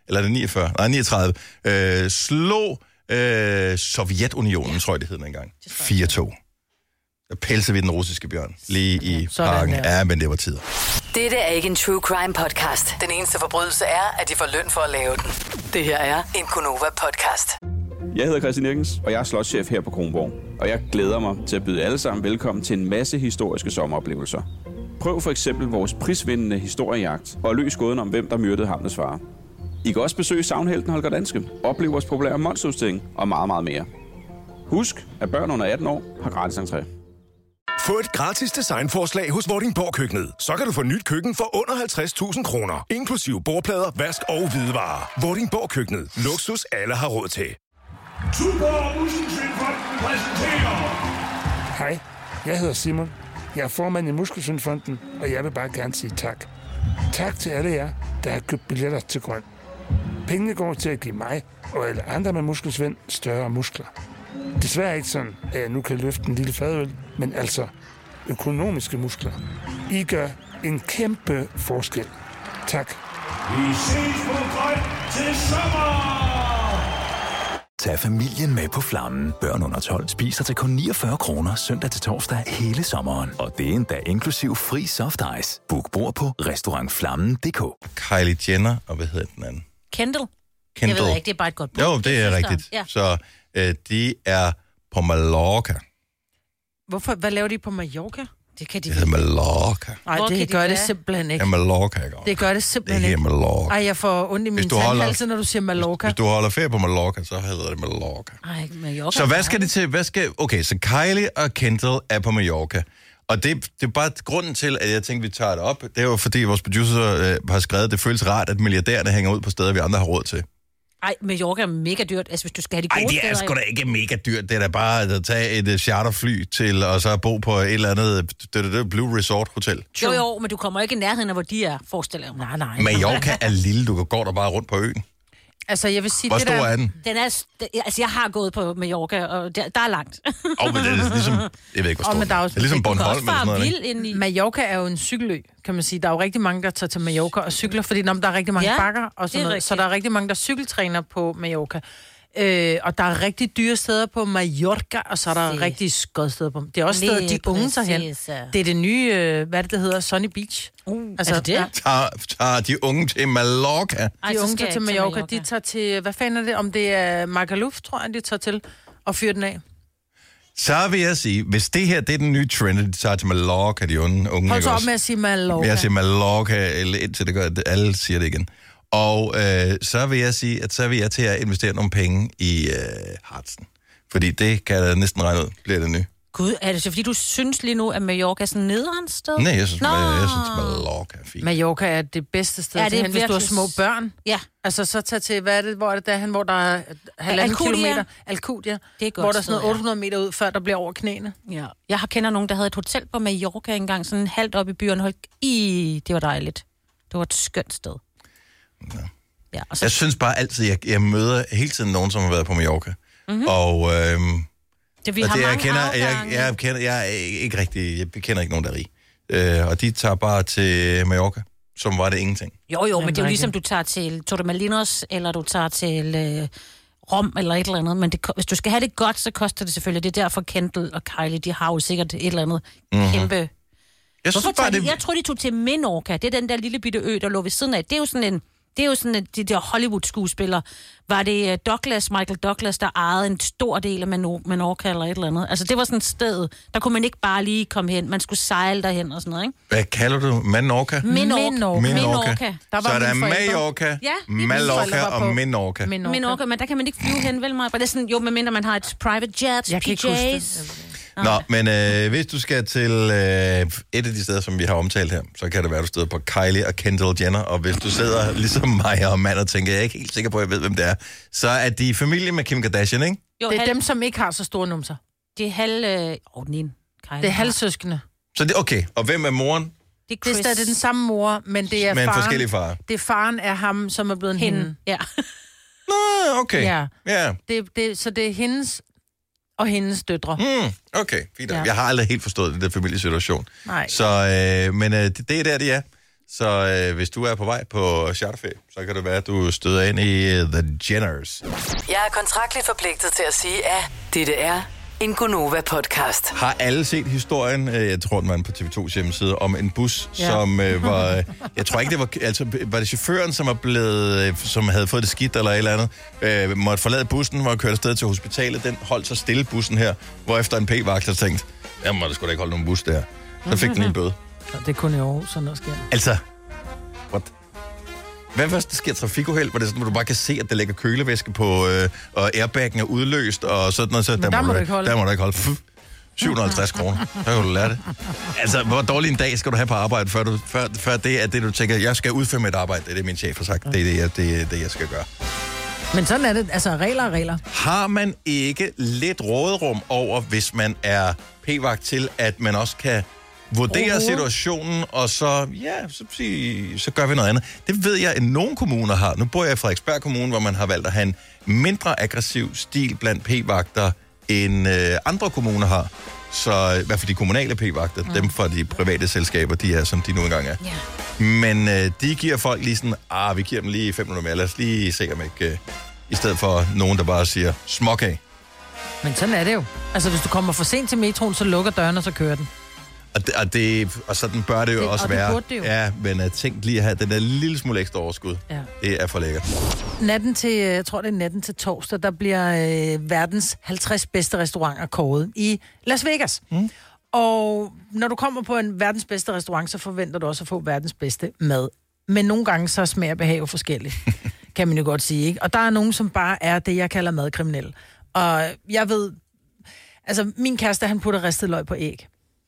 Speaker 1: eller er det niogfyrre? Nej, niogtredive, øh, slog øh, Sovjetunionen, ja. tror jeg, det hed den engang. fire to. Der pelser vi den russiske bjørn lige i
Speaker 2: Sådan
Speaker 1: parken.
Speaker 2: der.
Speaker 1: Ja, men det var tider.
Speaker 5: Dette er ikke en true crime podcast. Den eneste forbrydelse er, at de får løn for at lave den. Det her er en Gonova podcast.
Speaker 8: Jeg hedder Christian Erikens, og jeg er slotschef her på Kronborg. Og jeg glæder mig til at byde alle sammen velkommen til en masse historiske sommeroplevelser. Prøv for eksempel vores prisvindende historiejagt og løs gåden om, hvem der myrdede Hamlets far. I kan også besøge sagnhelten Holger Danske, opleve vores populære monsterudstilling og meget, meget mere. Husk, at børn under atten år har gratis entré.
Speaker 9: Få et gratis designforslag hos Vordingborg Køkkenet. Så kan du få nyt køkken for under halvtreds tusind kroner. Inklusiv bordplader, vask og hvidevarer. Vordingborg Køkkenet. Luksus alle har råd til.
Speaker 10: Tuborg Muskelsvindfonden præsenterer.
Speaker 11: Hej, jeg hedder Simon. Jeg er formand i Muskelsvindfonden, og jeg vil bare gerne sige tak. Tak til alle jer, der har købt billetter til grøn. Pengene går til at give mig og alle andre med muskelsvind større muskler. Desværre ikke sådan, at jeg nu kan løfte en lille fadøl, men altså økonomiske muskler. I gør en kæmpe forskel. Tak.
Speaker 10: Vi ses på grøn til sommer!
Speaker 12: Tag familien med på Flammen. Børn under tolv spiser til kun niogfyrre kroner søndag til torsdag hele sommeren. Og det er endda inklusiv fri soft ice. Book bord på restaurant flammen punktum d k.
Speaker 1: Kylie Jenner, og hvad hedder den anden?
Speaker 3: Kendall.
Speaker 1: Kendall.
Speaker 3: Jeg ved ikke, det er bare et godt bud.
Speaker 1: Jo, det er rigtigt. Ja. Så øh, de er på Mallorca.
Speaker 2: Hvorfor? Hvad laver de på Mallorca?
Speaker 3: Det kan de
Speaker 1: Det hedder Mallorca.
Speaker 2: Nej,
Speaker 3: Hvor kan
Speaker 2: det
Speaker 3: de
Speaker 2: gør det
Speaker 3: være?
Speaker 2: simpelthen ikke.
Speaker 1: Ja, Mallorca, ikke?
Speaker 2: Det gør det simpelthen
Speaker 1: Det er
Speaker 2: ikke.
Speaker 1: Mallorca.
Speaker 2: Ej, jeg får ondt i min
Speaker 1: Hvis du holder-
Speaker 2: tandhalse, når du siger Mallorca.
Speaker 1: Hvis du holder ferie på Mallorca, så hedder det Mallorca.
Speaker 3: Ej, Mallorca.
Speaker 1: Så hvad skal det til? Hvad skal... Okay, så Kylie og Kendall er på Mallorca. Og det, det er bare grunden til, at jeg tænkte, vi tager det op. Det er jo fordi, vores producer øh, har skrevet, at det føles rart, at milliardærerne hænger ud på steder, vi andre har råd til.
Speaker 3: Ej, Mallorca er mega dyrt. Altså, hvis du skal have de
Speaker 1: Ej,
Speaker 3: gode
Speaker 1: det er
Speaker 3: steder,
Speaker 1: sgu da ikke mega dyrt. Det er da bare at tage et uh, charterfly til, og så bo på et eller andet det, det, det, Blue Resort Hotel.
Speaker 3: Jo, jo, men du kommer ikke i nærheden af, hvor de er, forestiller jeg mig.
Speaker 2: Nej, nej.
Speaker 1: Mallorca er lille. Du går der bare rundt på øen.
Speaker 2: Altså, jeg vil sige,
Speaker 1: Hvor
Speaker 2: det
Speaker 1: stor
Speaker 2: der...
Speaker 1: er den?
Speaker 3: Den er, altså, jeg har gået på Mallorca, og der, der er langt.
Speaker 1: Åh, oh, men det er ligesom... Jeg ved ikke, hvor
Speaker 2: Åh,
Speaker 1: stor
Speaker 2: men
Speaker 1: den
Speaker 2: der er
Speaker 1: er.
Speaker 2: jo-
Speaker 1: Det er ligesom
Speaker 3: Du kan
Speaker 1: Bornholm
Speaker 3: også
Speaker 1: eller sådan
Speaker 3: fare
Speaker 1: noget,
Speaker 3: vild
Speaker 1: ikke?
Speaker 3: ind i...
Speaker 2: Mallorca er jo en cykelø, kan man sige. Der er jo rigtig mange, der tager til Mallorca og cykler, fordi når der er rigtig mange
Speaker 3: Ja,
Speaker 2: bakker og
Speaker 3: det er
Speaker 2: sådan noget. Så
Speaker 3: rigtigt.
Speaker 2: der er rigtig mange, der cykeltræner på Mallorca. Øh, og der er rigtig dyre steder på Mallorca, og så er der
Speaker 3: Se.
Speaker 2: rigtig skøde steder på. Det er også steder,
Speaker 3: Lige
Speaker 2: de unge tager hen.
Speaker 3: præcis, ja.
Speaker 2: Det er det nye, øh, hvad er det, det hedder, Sunny Beach.
Speaker 3: Uh, altså, er det det?
Speaker 2: Ja,
Speaker 1: Tager, tager de unge til Mallorca.
Speaker 3: Ej,
Speaker 2: de
Speaker 3: så
Speaker 2: unge
Speaker 3: skal
Speaker 2: tager til
Speaker 3: jeg
Speaker 2: Mallorca, de tager til, hvad fanden er det, om det er Magaluf, tror jeg, de tager til, og fyrer den af.
Speaker 1: Så vil jeg sige, hvis det her det er den nye trend, at de tager til Mallorca, de unge, unge
Speaker 2: Hold
Speaker 1: ikke
Speaker 2: så op
Speaker 1: også?
Speaker 2: med at sige Mallorca.
Speaker 1: Jeg siger Mallorca, eller indtil det gør, at alle siger det igen. Og øh, så vil jeg sige, at så vil jeg til at investere nogle penge i øh, Hartsen. Fordi det kan jeg næsten regne ud, bliver det nye.
Speaker 3: Gud, er det så fordi, du synes lige nu, at Mallorca er sådan nederen sted?
Speaker 1: Nej, jeg synes,
Speaker 3: Nå.
Speaker 1: jeg, jeg synes Mallorca er fint.
Speaker 2: Mallorca er det bedste sted
Speaker 3: Ja,
Speaker 2: ja,
Speaker 3: det
Speaker 2: til
Speaker 3: er
Speaker 2: hen, hvis du har
Speaker 3: virkelig-
Speaker 2: små børn.
Speaker 3: Ja,
Speaker 2: Altså, så tag til, hvad er det, hvor er det derhen, hvor der er halvanden
Speaker 3: Alcudia.
Speaker 2: kilometer? Alcudia.
Speaker 3: det er godt.
Speaker 2: Hvor der er sådan
Speaker 3: sted,
Speaker 2: noget otte hundrede meter ud, før der bliver over knæene.
Speaker 3: Ja. Jeg har kender nogen, der havde et hotel på Mallorca engang, sådan halvt op i byen. Hold... I, det var dejligt. Det var et skønt sted.
Speaker 1: Ja.
Speaker 3: Ja, og så...
Speaker 1: Jeg synes bare altid, jeg, jeg møder hele tiden nogen, som har været på Mallorca. Mm-hmm. Og, øhm,
Speaker 3: det, vi
Speaker 1: og
Speaker 3: har
Speaker 1: det, jeg,
Speaker 3: mange
Speaker 1: kender, jeg,
Speaker 3: afgange.
Speaker 1: jeg, kender, jeg er ikke rigtig, jeg kender ikke nogen, der er rig. Øh, og de tager bare til Mallorca, som var det ingenting.
Speaker 3: Jo, jo, men det er jo
Speaker 2: Jamen,
Speaker 3: ligesom, du tager til Torremolinos, eller du tager til øh, Rom, eller et eller andet. Men det, hvis du skal have det godt, så koster det selvfølgelig. Det er derfor Kendall og Kylie, de har jo sikkert et eller andet mm-hmm. kæmpe...
Speaker 1: Jeg
Speaker 3: Hvorfor
Speaker 1: synes
Speaker 3: tager
Speaker 1: bare,
Speaker 3: de...
Speaker 1: det...
Speaker 3: Jeg tror, de tog til Menorca. Det er den der lille bitte ø, der lå ved siden af. Det er jo sådan en... Det er jo sådan, at de der Hollywood-skuespillere, var det uh, Douglas, Michael Douglas, der ejede en stor del af Menor- Menorca eller et eller andet. Altså, det var sådan et sted, der kunne man ikke bare lige komme hen. Man skulle sejle derhen og sådan noget, ikke?
Speaker 1: Hvad kalder du? Menorca?
Speaker 3: Menorca.
Speaker 2: Menorca.
Speaker 1: Menorca.
Speaker 2: Der var
Speaker 1: Så der er
Speaker 2: mine forældre.
Speaker 1: Mallorca,
Speaker 3: Ja, lige
Speaker 1: Mallorca
Speaker 2: mine forældre var
Speaker 1: og
Speaker 2: på.
Speaker 1: Menorca.
Speaker 2: Menorca.
Speaker 3: Menorca, men der kan man ikke flyve hen, vel meget. Det er sådan, jo, medmindre man har et private jet,
Speaker 2: Jeg kan ikke
Speaker 3: P
Speaker 2: huske
Speaker 3: J's.
Speaker 2: det.
Speaker 1: Nå, men øh, hvis du skal til øh, et af de steder, som vi har omtalt her, så kan det være, du støder på Kylie og Kendall Jenner, og hvis du sidder ligesom mig og mand og tænker, jeg er ikke helt sikker på, at jeg ved, hvem det er, så er de i familie med Kim Kardashian, ikke?
Speaker 3: Jo,
Speaker 2: Det er
Speaker 3: halv,
Speaker 2: dem, som ikke har så store numser.
Speaker 3: det er halv... Øh, oh, den ene. Kylie
Speaker 2: Det er
Speaker 3: har.
Speaker 2: halvsøskende.
Speaker 1: Så det okay. Og hvem er moren?
Speaker 3: Det er
Speaker 2: Det er
Speaker 3: Chris.
Speaker 2: stadig den samme mor, men det er
Speaker 1: Med en
Speaker 2: faren.
Speaker 1: forskellig far.
Speaker 2: Det er faren af ham, som er blevet en hende.
Speaker 3: Hende. Ja.
Speaker 1: Nå, okay.
Speaker 2: Ja.
Speaker 1: Ja.
Speaker 2: Det, det, så det er hendes og hendes døtre.
Speaker 1: Mm, okay, fint.
Speaker 2: Ja.
Speaker 1: Ja. Jeg har aldrig helt forstået den der familiesituation.
Speaker 2: Nej.
Speaker 1: Så, øh, men øh, det, det er der, de er. Så øh, hvis du er på vej på charterferie, så kan det være, at du støder ind i uh, The Jenners.
Speaker 5: Jeg er kontraktligt forpligtet til at sige, at dette er en Gonova-podcast.
Speaker 1: Har alle set historien, øh, jeg tror, den var på T V to's hjemmeside, om en bus, ja. som øh, var... Jeg tror ikke, det var... Altså, var det chaufføren, som, var blevet, øh, som havde fået det skidt eller et eller andet, øh, måtte forlade bussen, var kørt afsted til hospitalet. Den holdt så stille, bussen her, hvor efter en p-vagter tænkte, jeg må da sgu da ikke holde nogen bus der. Så fik den en bøde.
Speaker 2: Ja, det kunne i Aarhus, sådan noget sker.
Speaker 1: Altså, what? Hvad hvis der sker trafikuheld, hvor, det sådan, hvor du bare kan se, at der ligger kølevæske på, øh, og airbaggen er udløst, og sådan noget, så der,
Speaker 2: der,
Speaker 1: må
Speaker 2: må
Speaker 1: du
Speaker 2: ikke holde.
Speaker 1: der må du ikke holde. syv hundrede og halvtreds kroner, så kan du lære det. Altså, hvor dårlig en dag skal du have på arbejde, før, du, før, før det er det, du tænker, jeg skal udføre mit arbejde, det er det, min chef har sagt, det er det, jeg, det, er det, jeg skal gøre.
Speaker 2: Men sådan er det, altså regler er regler.
Speaker 1: Har man ikke lidt råderum over, hvis man er p-vagt til, at man også kan vurdere uh-huh. situationen, og så, ja, så, så gør vi noget andet. Det ved jeg, at nogle kommuner har. Nu bor jeg i Frederiksberg Kommune, hvor man har valgt at have en mindre aggressiv stil blandt p-vagter, end øh, andre kommuner har. Så i hvert fald de kommunale p-vagter, mm. dem fra de private selskaber, de er, som de nu engang er. Yeah. Men øh, de giver folk lige sådan, ah, vi giver dem lige fem minutter mere, lad os lige se, om ikke, øh, i stedet for nogen, der bare siger, smok af.
Speaker 2: Men sådan er det jo. Altså, hvis du kommer for sent til metroen, så lukker døren, og så kører den.
Speaker 1: Og, det, og, det, og sådan bør det jo det, også
Speaker 2: og
Speaker 1: være.
Speaker 2: Det burde det jo.
Speaker 1: Ja, men jeg tænkte lige at have den der lille smule ekstra overskud. Ja. Det er for lækkert.
Speaker 2: Natten til, jeg tror det er natten til torsdag, der bliver øh, verdens halvtreds bedste restauranter kåret i Las Vegas. Mm. Og når du kommer på en verdens bedste restaurant, så forventer du også at få verdens bedste mad. Men nogle gange så smager behag jo forskelligt, kan man jo godt sige, ikke? Og der er nogen, som bare er det, jeg kalder madkriminelle. Og jeg ved, altså min kæreste, han putter ristet løg på æg.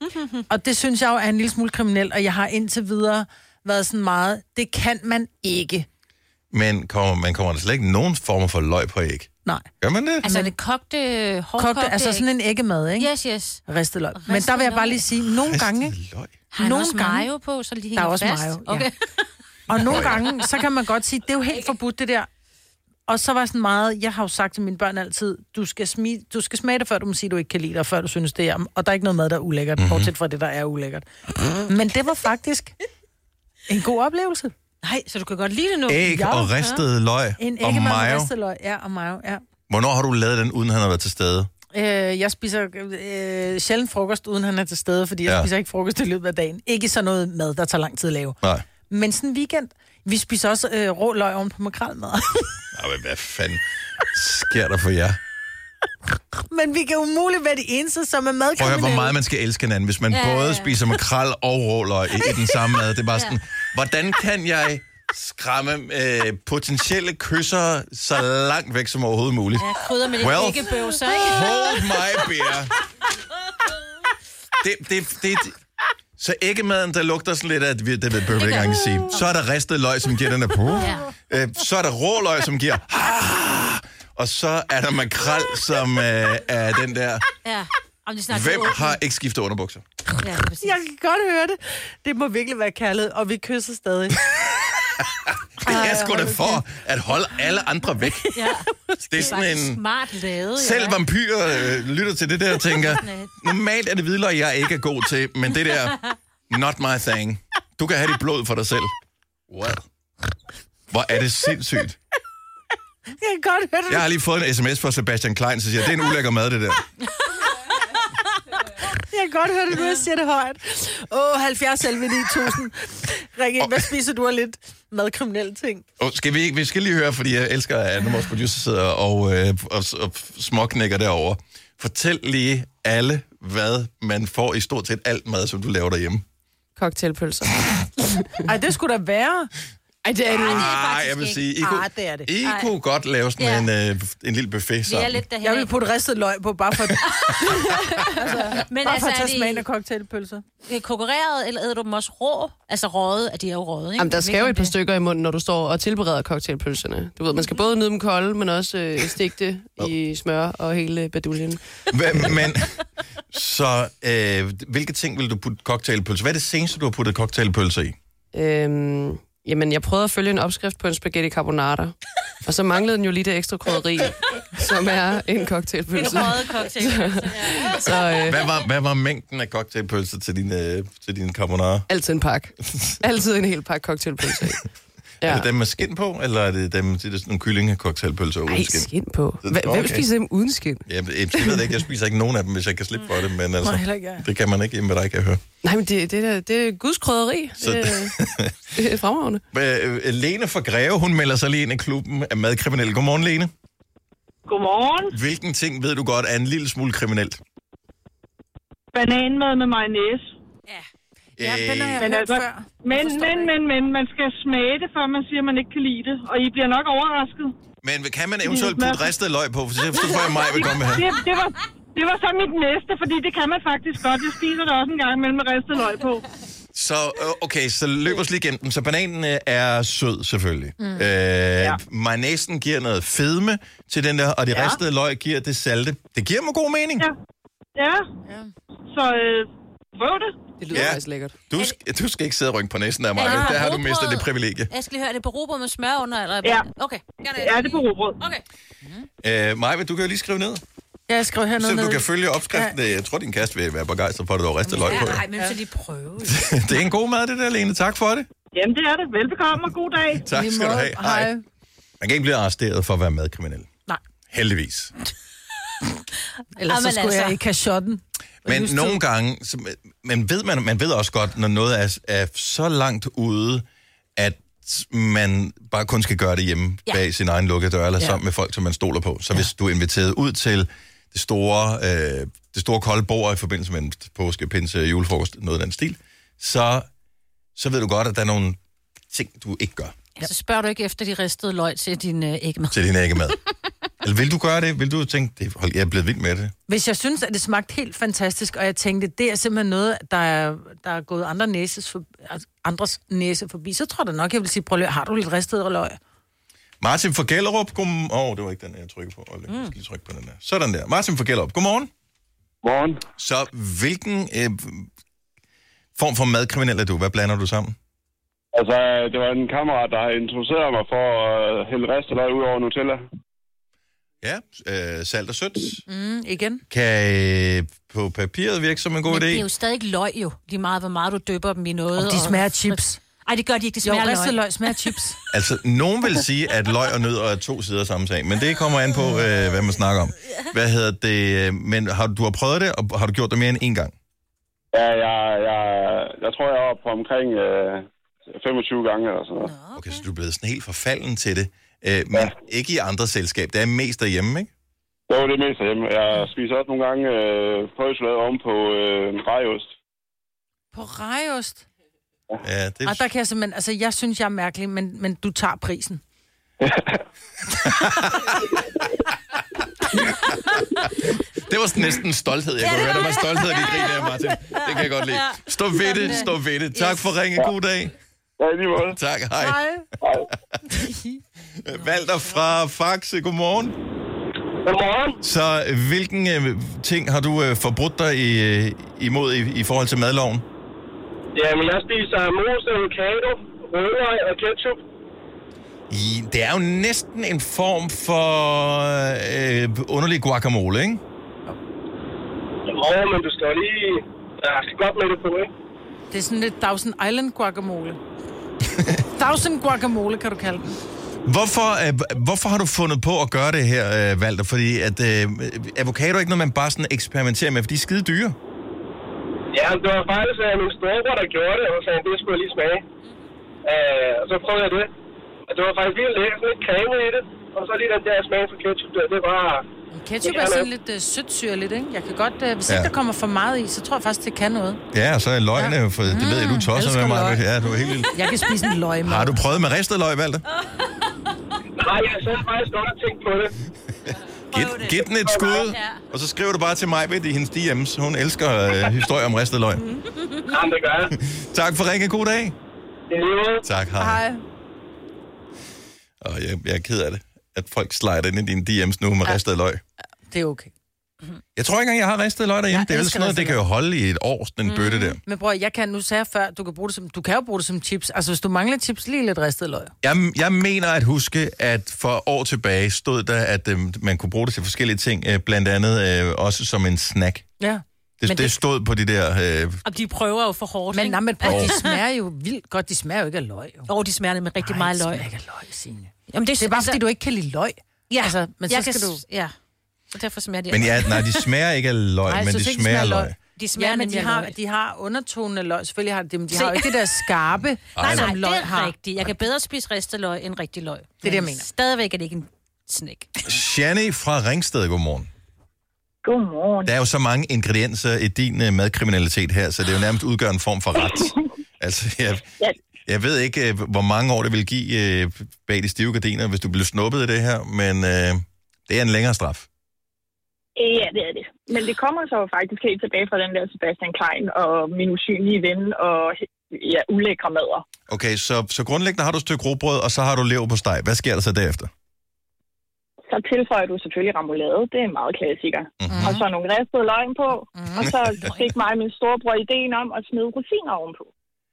Speaker 2: Og det synes jeg jo er en lille smule kriminelt, og jeg har indtil videre været sådan meget, det kan man ikke.
Speaker 1: Men kommer, man kommer der slet ikke nogen former for løg på æg?
Speaker 2: Nej.
Speaker 1: Gør man det?
Speaker 3: Altså det kogte, hårdkogte
Speaker 2: kogte, altså sådan en æggemad, ikke?
Speaker 3: Yes, yes.
Speaker 2: Ristet løg. Men der vil jeg bare lige sige, nogle gange...
Speaker 3: Har han også mayo på, så de hænger
Speaker 2: der er også
Speaker 3: fast?
Speaker 2: mayo, ja.
Speaker 3: Okay.
Speaker 2: Og nogle gange, så kan man godt sige, det er jo helt forbudt det der. Og så var sådan meget, jeg har jo sagt til mine børn altid, du skal, smige, du skal smage det, før du må sige, du ikke kan lide det, og før du synes det er. Og der er ikke noget mad, der er ulækkert, mm-hmm. bortset fra det, der er ulækkert. Men det var faktisk en god oplevelse.
Speaker 3: Nej, så du kan godt lide det nu?
Speaker 1: Æg ja, og ristet løg
Speaker 2: en
Speaker 1: og mayo. En
Speaker 2: ristet løg, ja, og mayo, ja.
Speaker 1: Hvornår har du lavet den, uden han har været til stede?
Speaker 2: Øh, jeg spiser øh, sjældent frokost, uden han er til stede, fordi jeg ja. spiser ikke frokost i løbet af dagen. Ikke sådan noget mad, der tager lang tid at lave.
Speaker 1: Nej.
Speaker 2: Men sådan en weekend, vi spiser også øh, rå løg oven på makrelmad.
Speaker 1: Nå, men hvad fanden sker der for jer?
Speaker 2: Men vi kan umuligt være de eneste, som er madkriminelle.
Speaker 1: Prøv at høre, hvor meget man skal elske hinanden, hvis man ja, både ja. spiser makrel og råløg i, i den samme mad. Det er bare sådan, ja. hvordan kan jeg skræmme øh, potentielle kysser så langt væk som overhovedet muligt?
Speaker 3: Ja, krydder med
Speaker 1: well,
Speaker 3: lidt æggebøvser, ikke?
Speaker 1: Hold my beer. Det, det, det, det. Så æggemaden, der lugter sådan lidt af, det vil jeg ikke engang sige. Så er der ristet løg, som giver den der på. Ja. Så er der råløg, som giver... Og så er der makrel, som øh, er den der...
Speaker 3: Ja.
Speaker 1: Hvem har ikke skiftet underbukser?
Speaker 2: Ja, jeg kan godt høre det. Det må virkelig være kærlighed, og vi kysser stadig.
Speaker 1: Det er sgu da for at holde alle andre væk. Ja. Det er sådan en...
Speaker 3: Smart lavet, ja.
Speaker 1: Selv vampyrer øh, lytter til det der og tænker, normalt er det hvidløg, jeg ikke er god til, men det der, not my thing. Du kan have dit blod for dig selv. What? Hvor er det sindssygt.
Speaker 2: Jeg kan godt høre det.
Speaker 1: Jeg har lige fået en sms fra Sebastian Klein, så siger, det er en ulækker mad, det der.
Speaker 2: Jeg kan godt høre det, nu jeg siger det højt. Åh, oh, halvfjerds elve ni tusind. Rikke, hvad spiser du af lidt madkriminelle ting?
Speaker 1: Oh, skal vi, vi skal lige høre, fordi jeg elsker, at når vores producer sidder og, øh, og, og småknækker derovre. Fortæl lige alle, hvad man får i stort set alt mad, som du laver derhjemme.
Speaker 13: Cocktailpølser.
Speaker 2: Ej, det skulle da være...
Speaker 13: Ej, det er det.
Speaker 1: Ah, jeg vil sige, I, kunne,
Speaker 2: ah, det er det.
Speaker 1: I kunne godt lave sådan ja. en, øh, en lille buffet sammen.
Speaker 3: Vi er lidt derhen.
Speaker 2: Jeg vil putte ristet løg på, bare for, altså,
Speaker 3: Men
Speaker 2: bare
Speaker 3: altså,
Speaker 2: for at tage smagen af cocktailpølser.
Speaker 3: Kokkereret, eller æder du dem også rå? Altså røget, at de er jo røget, ikke?
Speaker 13: Jamen, der skal jo et par stykker i munden, når du står og tilbereder cocktailpølserne. Du ved, man skal både nyde dem kolde, men også øh, stikke det oh. i smør og hele baduljen.
Speaker 1: Men, så øh, hvilke ting vil du putte cocktailpølser? Hvad er det seneste, du har puttet cocktailpølser i?
Speaker 13: Øhm... Jamen, jeg prøvede at følge en opskrift på en spaghetti carbonara. Og så manglede den jo lige det ekstra krydderi, som er en cocktailpølse.
Speaker 3: En røget cocktailpølse, ja.
Speaker 13: Så, øh,
Speaker 1: hvad, var, hvad var mængden af cocktailpølser til din, øh, til din carbonara?
Speaker 13: Altid en pakke. Altid en hel pakke cocktailpølse.
Speaker 1: Ja. Er det dem med skin på, eller er det dem, det er sådan nogle kyllinge-cocktailpølser uden skin?
Speaker 13: Nej, skin på. Hvem okay. spiser dem uden skin?
Speaker 1: Ja, jeg, jeg ved det ikke, jeg spiser ikke nogen af dem, hvis jeg kan slippe for det, men altså,
Speaker 2: Nej, ikke,
Speaker 1: det kan man ikke hjemme ved dig, kan jeg høre.
Speaker 13: Nej, men det, det, er, det er Guds krydderi.
Speaker 1: Så...
Speaker 13: Det, det er fremragende.
Speaker 1: Lene fra Greve, hun melder sig lige ind i klubben af madkriminelle. Godmorgen, Lene.
Speaker 14: Godmorgen.
Speaker 1: Hvilken ting ved du godt er en lille smule kriminelt?
Speaker 14: Bananmad med mayonnaise.
Speaker 3: Ja.
Speaker 2: Ja, den har jeg
Speaker 14: men,
Speaker 2: hørt
Speaker 14: altså,
Speaker 2: før.
Speaker 14: Men, men, men, men, man skal smage det, før man siger, at man ikke kan lide det. Og I bliver nok overrasket.
Speaker 1: Men kan man eventuelt putte ristet løg på? For så tror jeg mig, vil komme her.
Speaker 14: Det, det, var, det var så mit næste, fordi det kan man faktisk godt. Jeg spiser det også en gang imellem med ristet løg på.
Speaker 1: Så, okay, så løb os lige igennem den. Så bananen er sød, selvfølgelig. Mm. Øh, ja. Mayonnaisen giver noget fedme til den der, og det ja. ristede løg giver det salte. Det giver mig god mening.
Speaker 14: Ja, ja. ja. Så øh, prøv det.
Speaker 13: Det lyder ja. faktisk lækkert.
Speaker 1: Du, du skal ikke sidde og rynke på næsen af mig. Ja, der har du mistet det privilegie.
Speaker 3: Jeg skal lige høre, det på rugbrød med smør under? Eller?
Speaker 14: Ja.
Speaker 3: Okay.
Speaker 14: Ja, det er på rugbrød.
Speaker 3: Okay.
Speaker 1: Mm. Øh, Maja, du kan jo lige skrive ned.
Speaker 2: Ja, jeg skriver hernede.
Speaker 1: Så du kan følge opskriften. Ja. Jeg tror, din kæreste vil være begejstret for, at du har ristet løg på.
Speaker 3: Nej, men så lige prøve.
Speaker 1: Det er en god mad, det der, Lene. Tak for det.
Speaker 14: Jamen, det er det. Velbekomme og god dag.
Speaker 1: Tak skal du have. Hej. Man kan ikke blive arresteret for at være madkriminel.
Speaker 2: Nej.
Speaker 1: Heldigvis.
Speaker 2: Ellers så skulle altså... jeg ikke have shotten.
Speaker 1: Men nogle gange, så, man, ved, man, man ved også godt, når noget er, er så langt ude, at man bare kun skal gøre det hjemme ja. bag sin egen lukkede dør, eller ja. sammen med folk, som man stoler på. Så ja. hvis du er inviteret ud til det store, øh, det store kolde bord i forbindelse med en påske, pinse, julefrokost, noget af den stil, så, så ved du godt, at der er nogle ting, du ikke gør.
Speaker 3: Ja, så spørger du ikke efter de ristede løg til din øh, æggemad.
Speaker 1: Til din æggemad. Eller vil du gøre det? Vil du tænke, det, hold, jeg er blevet vild med det?
Speaker 2: Hvis jeg synes, at det smagte helt fantastisk, og jeg tænkte, det er simpelthen noget, der er, der er gået andre næses for, altså andres næse forbi, så tror jeg nok, jeg vil sige, prøv lige, har du lidt ristet løg?
Speaker 1: Martin fra Gellerup, godmorgen. Åh, oh, det var ikke den, jeg trykker på. Jeg skal lige trykke på den der. Sådan der. Martin fra Gellerup, godmorgen.
Speaker 15: Godmorgen.
Speaker 1: Så hvilken øh, form for madkriminel er du? Hvad blander du sammen?
Speaker 15: Altså, det var en kammerat, der har introduceret mig for at hælde ristet løg ud over Nutella.
Speaker 1: Ja, øh, salt og sødt.
Speaker 2: Mm, igen.
Speaker 1: Kan øh, på papiret virke som en god
Speaker 3: Men
Speaker 1: idé.
Speaker 3: det er jo stadig løg jo. Lige meget, hvor meget du døber dem i noget.
Speaker 2: Og de smager og... chips.
Speaker 3: Ej, det gør de ikke. Det smager
Speaker 2: jo,
Speaker 3: løg.
Speaker 2: løg smager chips.
Speaker 1: Altså, nogen vil sige, at løg og nødder er to sider af samme sag. Men det kommer an på, øh, hvad man snakker om. Hvad hedder det? Men har du har prøvet det, og har du gjort det mere end én gang?
Speaker 15: Ja, jeg, jeg, jeg tror, jeg er oppe på omkring øh, femogtyve gange eller sådan noget.
Speaker 1: Okay, okay, så du er blevet sådan helt forfalden til det. Øh, men ja. ikke i andre selskab. Det er mest derhjemme, ikke?
Speaker 15: Jo, det er mest derhjemme. Jeg spiser også nogle gange øh, pølseløg om på øh, rejost.
Speaker 2: På rejost?
Speaker 1: Ja, det...
Speaker 2: Og der kan jeg simpelthen... Altså, jeg synes, jeg er mærkelig, men, men du tager prisen.
Speaker 1: Det var næsten en stolthed, jeg kunne høre. Der var stolthed i de grin der, Martin. Det kan jeg godt lide. Stå ved det, stå ved det. Tak for ringe. God dag.
Speaker 15: Ja, lige måde.
Speaker 1: Tak, hej.
Speaker 2: Hej.
Speaker 1: Walter fra Faxe, godmorgen.
Speaker 15: Godmorgen.
Speaker 1: Så hvilken øh, ting har du øh, forbrudt dig i, øh, imod i, i forhold til madloven?
Speaker 15: Jamen, jeg spiser mos, avocado, rødløg og ketchup.
Speaker 1: I, det er jo næsten en form for øh, underlig guacamole, ikke?
Speaker 15: Jo, men du skal lige... Ja, jeg skal godt med det på, ikke?
Speaker 2: Det er sådan lidt Thousand Island guacamole. Thousand guacamole, kan du kalde den.
Speaker 1: Hvorfor, øh, hvorfor har du fundet på at gøre det her, øh, Walter? Fordi at øh, avocado er ikke noget, man bare sådan eksperimenterer med, for de er skide dyre.
Speaker 15: Ja, det var faktisk uh, min storebror, der gjorde det, og sagde, det skulle jeg lige smage. Uh, og så prøvede jeg det. Og det var faktisk vildt lækkert, sådan lidt creme i det. Og så lige den der smag for ketchup der, det var...
Speaker 2: Ketchup er sådan lidt uh, sødt-syrligt, ikke? Jeg kan godt, uh, hvis ja. ikke der kommer for meget i, så tror jeg faktisk, det kan noget.
Speaker 1: Ja, og så er løgene, ja. for det ved jeg, du tosser med mig. Ja, du er helt vildt.
Speaker 2: Jeg kan spise en løg med.
Speaker 1: Har du prøvet med ristet løg, Walter?
Speaker 15: Nej, jeg sad faktisk godt og tænkt på det.
Speaker 1: Giv den et skud, og så skriver du bare til mig ved i hendes D M's. Hun elsker øh, historier om ristet løg.
Speaker 15: Jamen, det gør jeg.
Speaker 1: Tak for ringe. God dag.
Speaker 15: Ja.
Speaker 1: Tak, hej.
Speaker 2: Hej.
Speaker 1: Og jeg, jeg er ked af det, at folk slider ind i dine D M's nu med ja. ristet løg.
Speaker 2: Det er okay.
Speaker 1: Jeg tror ikke engang, jeg har ristet løg derhjemme. Det er vel sådan noget, det kan jo holde i et år, den mm. bøtte der.
Speaker 2: Men bror, jeg kan nu sige før, du kan bruge det som, du kan jo bruge det som chips. Altså, hvis du mangler chips, lige lidt ristet løg.
Speaker 1: Jeg, jeg mener at huske, at for år tilbage stod der, at øh, man kunne bruge det til forskellige ting, øh, blandt andet øh, også som en snack.
Speaker 2: Ja.
Speaker 1: Det, det, det stod på de der... Øh...
Speaker 3: Og de prøver jo for hårdt,
Speaker 2: Men, nej, men prøv, de smager jo vildt godt. De smager jo ikke af løg.
Speaker 3: Åh, oh, de smager med rigtig
Speaker 2: Ej,
Speaker 3: meget løg.
Speaker 2: Nej, de smager ikke af løg, Signe.
Speaker 3: Jamen, det,
Speaker 2: det er bare,
Speaker 3: altså...
Speaker 2: fordi du ikke kan lide løg.
Speaker 3: Ja,
Speaker 2: altså, men så skal
Speaker 3: kan...
Speaker 2: du...
Speaker 3: Ja, og derfor smager de...
Speaker 1: Men ja, nej, de smager ikke af løg,
Speaker 2: nej,
Speaker 1: men de smager af løg.
Speaker 3: De smager,
Speaker 2: ja, men de har, de har undertonen af løg. Selvfølgelig har de dem. De har jo ikke det der skarpe,
Speaker 3: nej,
Speaker 2: som
Speaker 3: nej,
Speaker 2: løg
Speaker 3: det er
Speaker 2: har.
Speaker 3: rigtigt. Jeg kan bedre spise ristet løg end rigtig løg.
Speaker 2: Det er det, jeg mener.
Speaker 3: Stadigvæk er det ikke en snack.
Speaker 1: Shani fra Ringsted, godmorgen.
Speaker 16: Godmorgen.
Speaker 1: Der er jo så mange ingredienser i din uh, madkriminalitet her, så det er jo nærmest udgør en form for ret. Altså, jeg, jeg ved ikke, uh, hvor mange år det vil give uh, bag de stive gardiner, hvis du bliver snuppet i det her, men uh, det er en længere straf.
Speaker 16: Ja, det er det. Men det kommer så faktisk helt tilbage fra den der Sebastian Klein og min usynlige ven og ja, ulækre madder.
Speaker 1: Okay, så, så grundlæggende har du et stykke rugbrød, og så har du lever på steg. Hvad sker der så derefter?
Speaker 16: Så tilføjer du selvfølgelig remoulade. Det er en meget klassiker. Mm-hmm. Og så nogle ristede løgn på. Mm-hmm. Og så fik mig min storebror ideen om at smide rosiner ovenpå.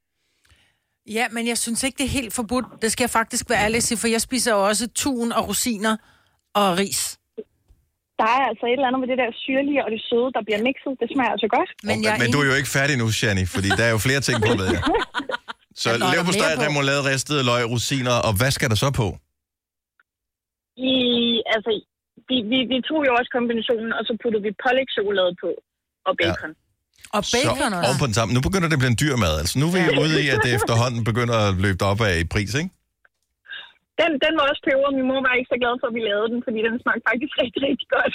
Speaker 2: Ja, men jeg synes ikke, det er helt forbudt. Det skal jeg faktisk være ærlig sige, for jeg spiser jo også tun og rosiner og ris.
Speaker 16: Der er altså et eller andet med det der syrlige og det søde, der bliver mixet. Det smager altså godt.
Speaker 1: Men, oh, men du er jo ikke færdig nu, Shani, fordi der er jo flere ting på, ved jeg. Så lev på steg, remoulade, ristede løg, rosiner, og hvad skal der så på?
Speaker 16: I, altså, vi, vi, vi tog jo også kombinationen, og så puttede vi pålægtschokolade på, og bacon. Ja.
Speaker 2: Og bacon
Speaker 1: så, også? På den samme. Nu begynder det at blive en dyr mad. Altså, nu er vi ude i, at det efterhånden begynder at løbe op af i pris, ikke?
Speaker 16: Den, den var også peber. Min mor var ikke så glad for, at vi lavede den, fordi den smagte faktisk rigtig, rigtig godt.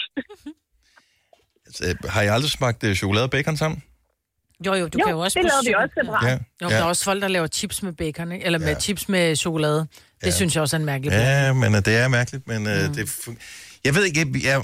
Speaker 1: Altså, har I aldrig smagt uh, chokolade og bacon sammen?
Speaker 3: Jo, jo, du
Speaker 16: jo,
Speaker 3: kan jo også...
Speaker 16: det lavede vi også separat.
Speaker 1: Ja.
Speaker 2: Jo, ja. Der er også folk, der laver chips med bacon, ikke? Eller med ja. chips med chokolade. Det ja. synes jeg også er en mærkelig bacon.
Speaker 1: Ja, men uh, det er mærkeligt, men uh, mm. det... Fun- jeg ved ikke, jeg...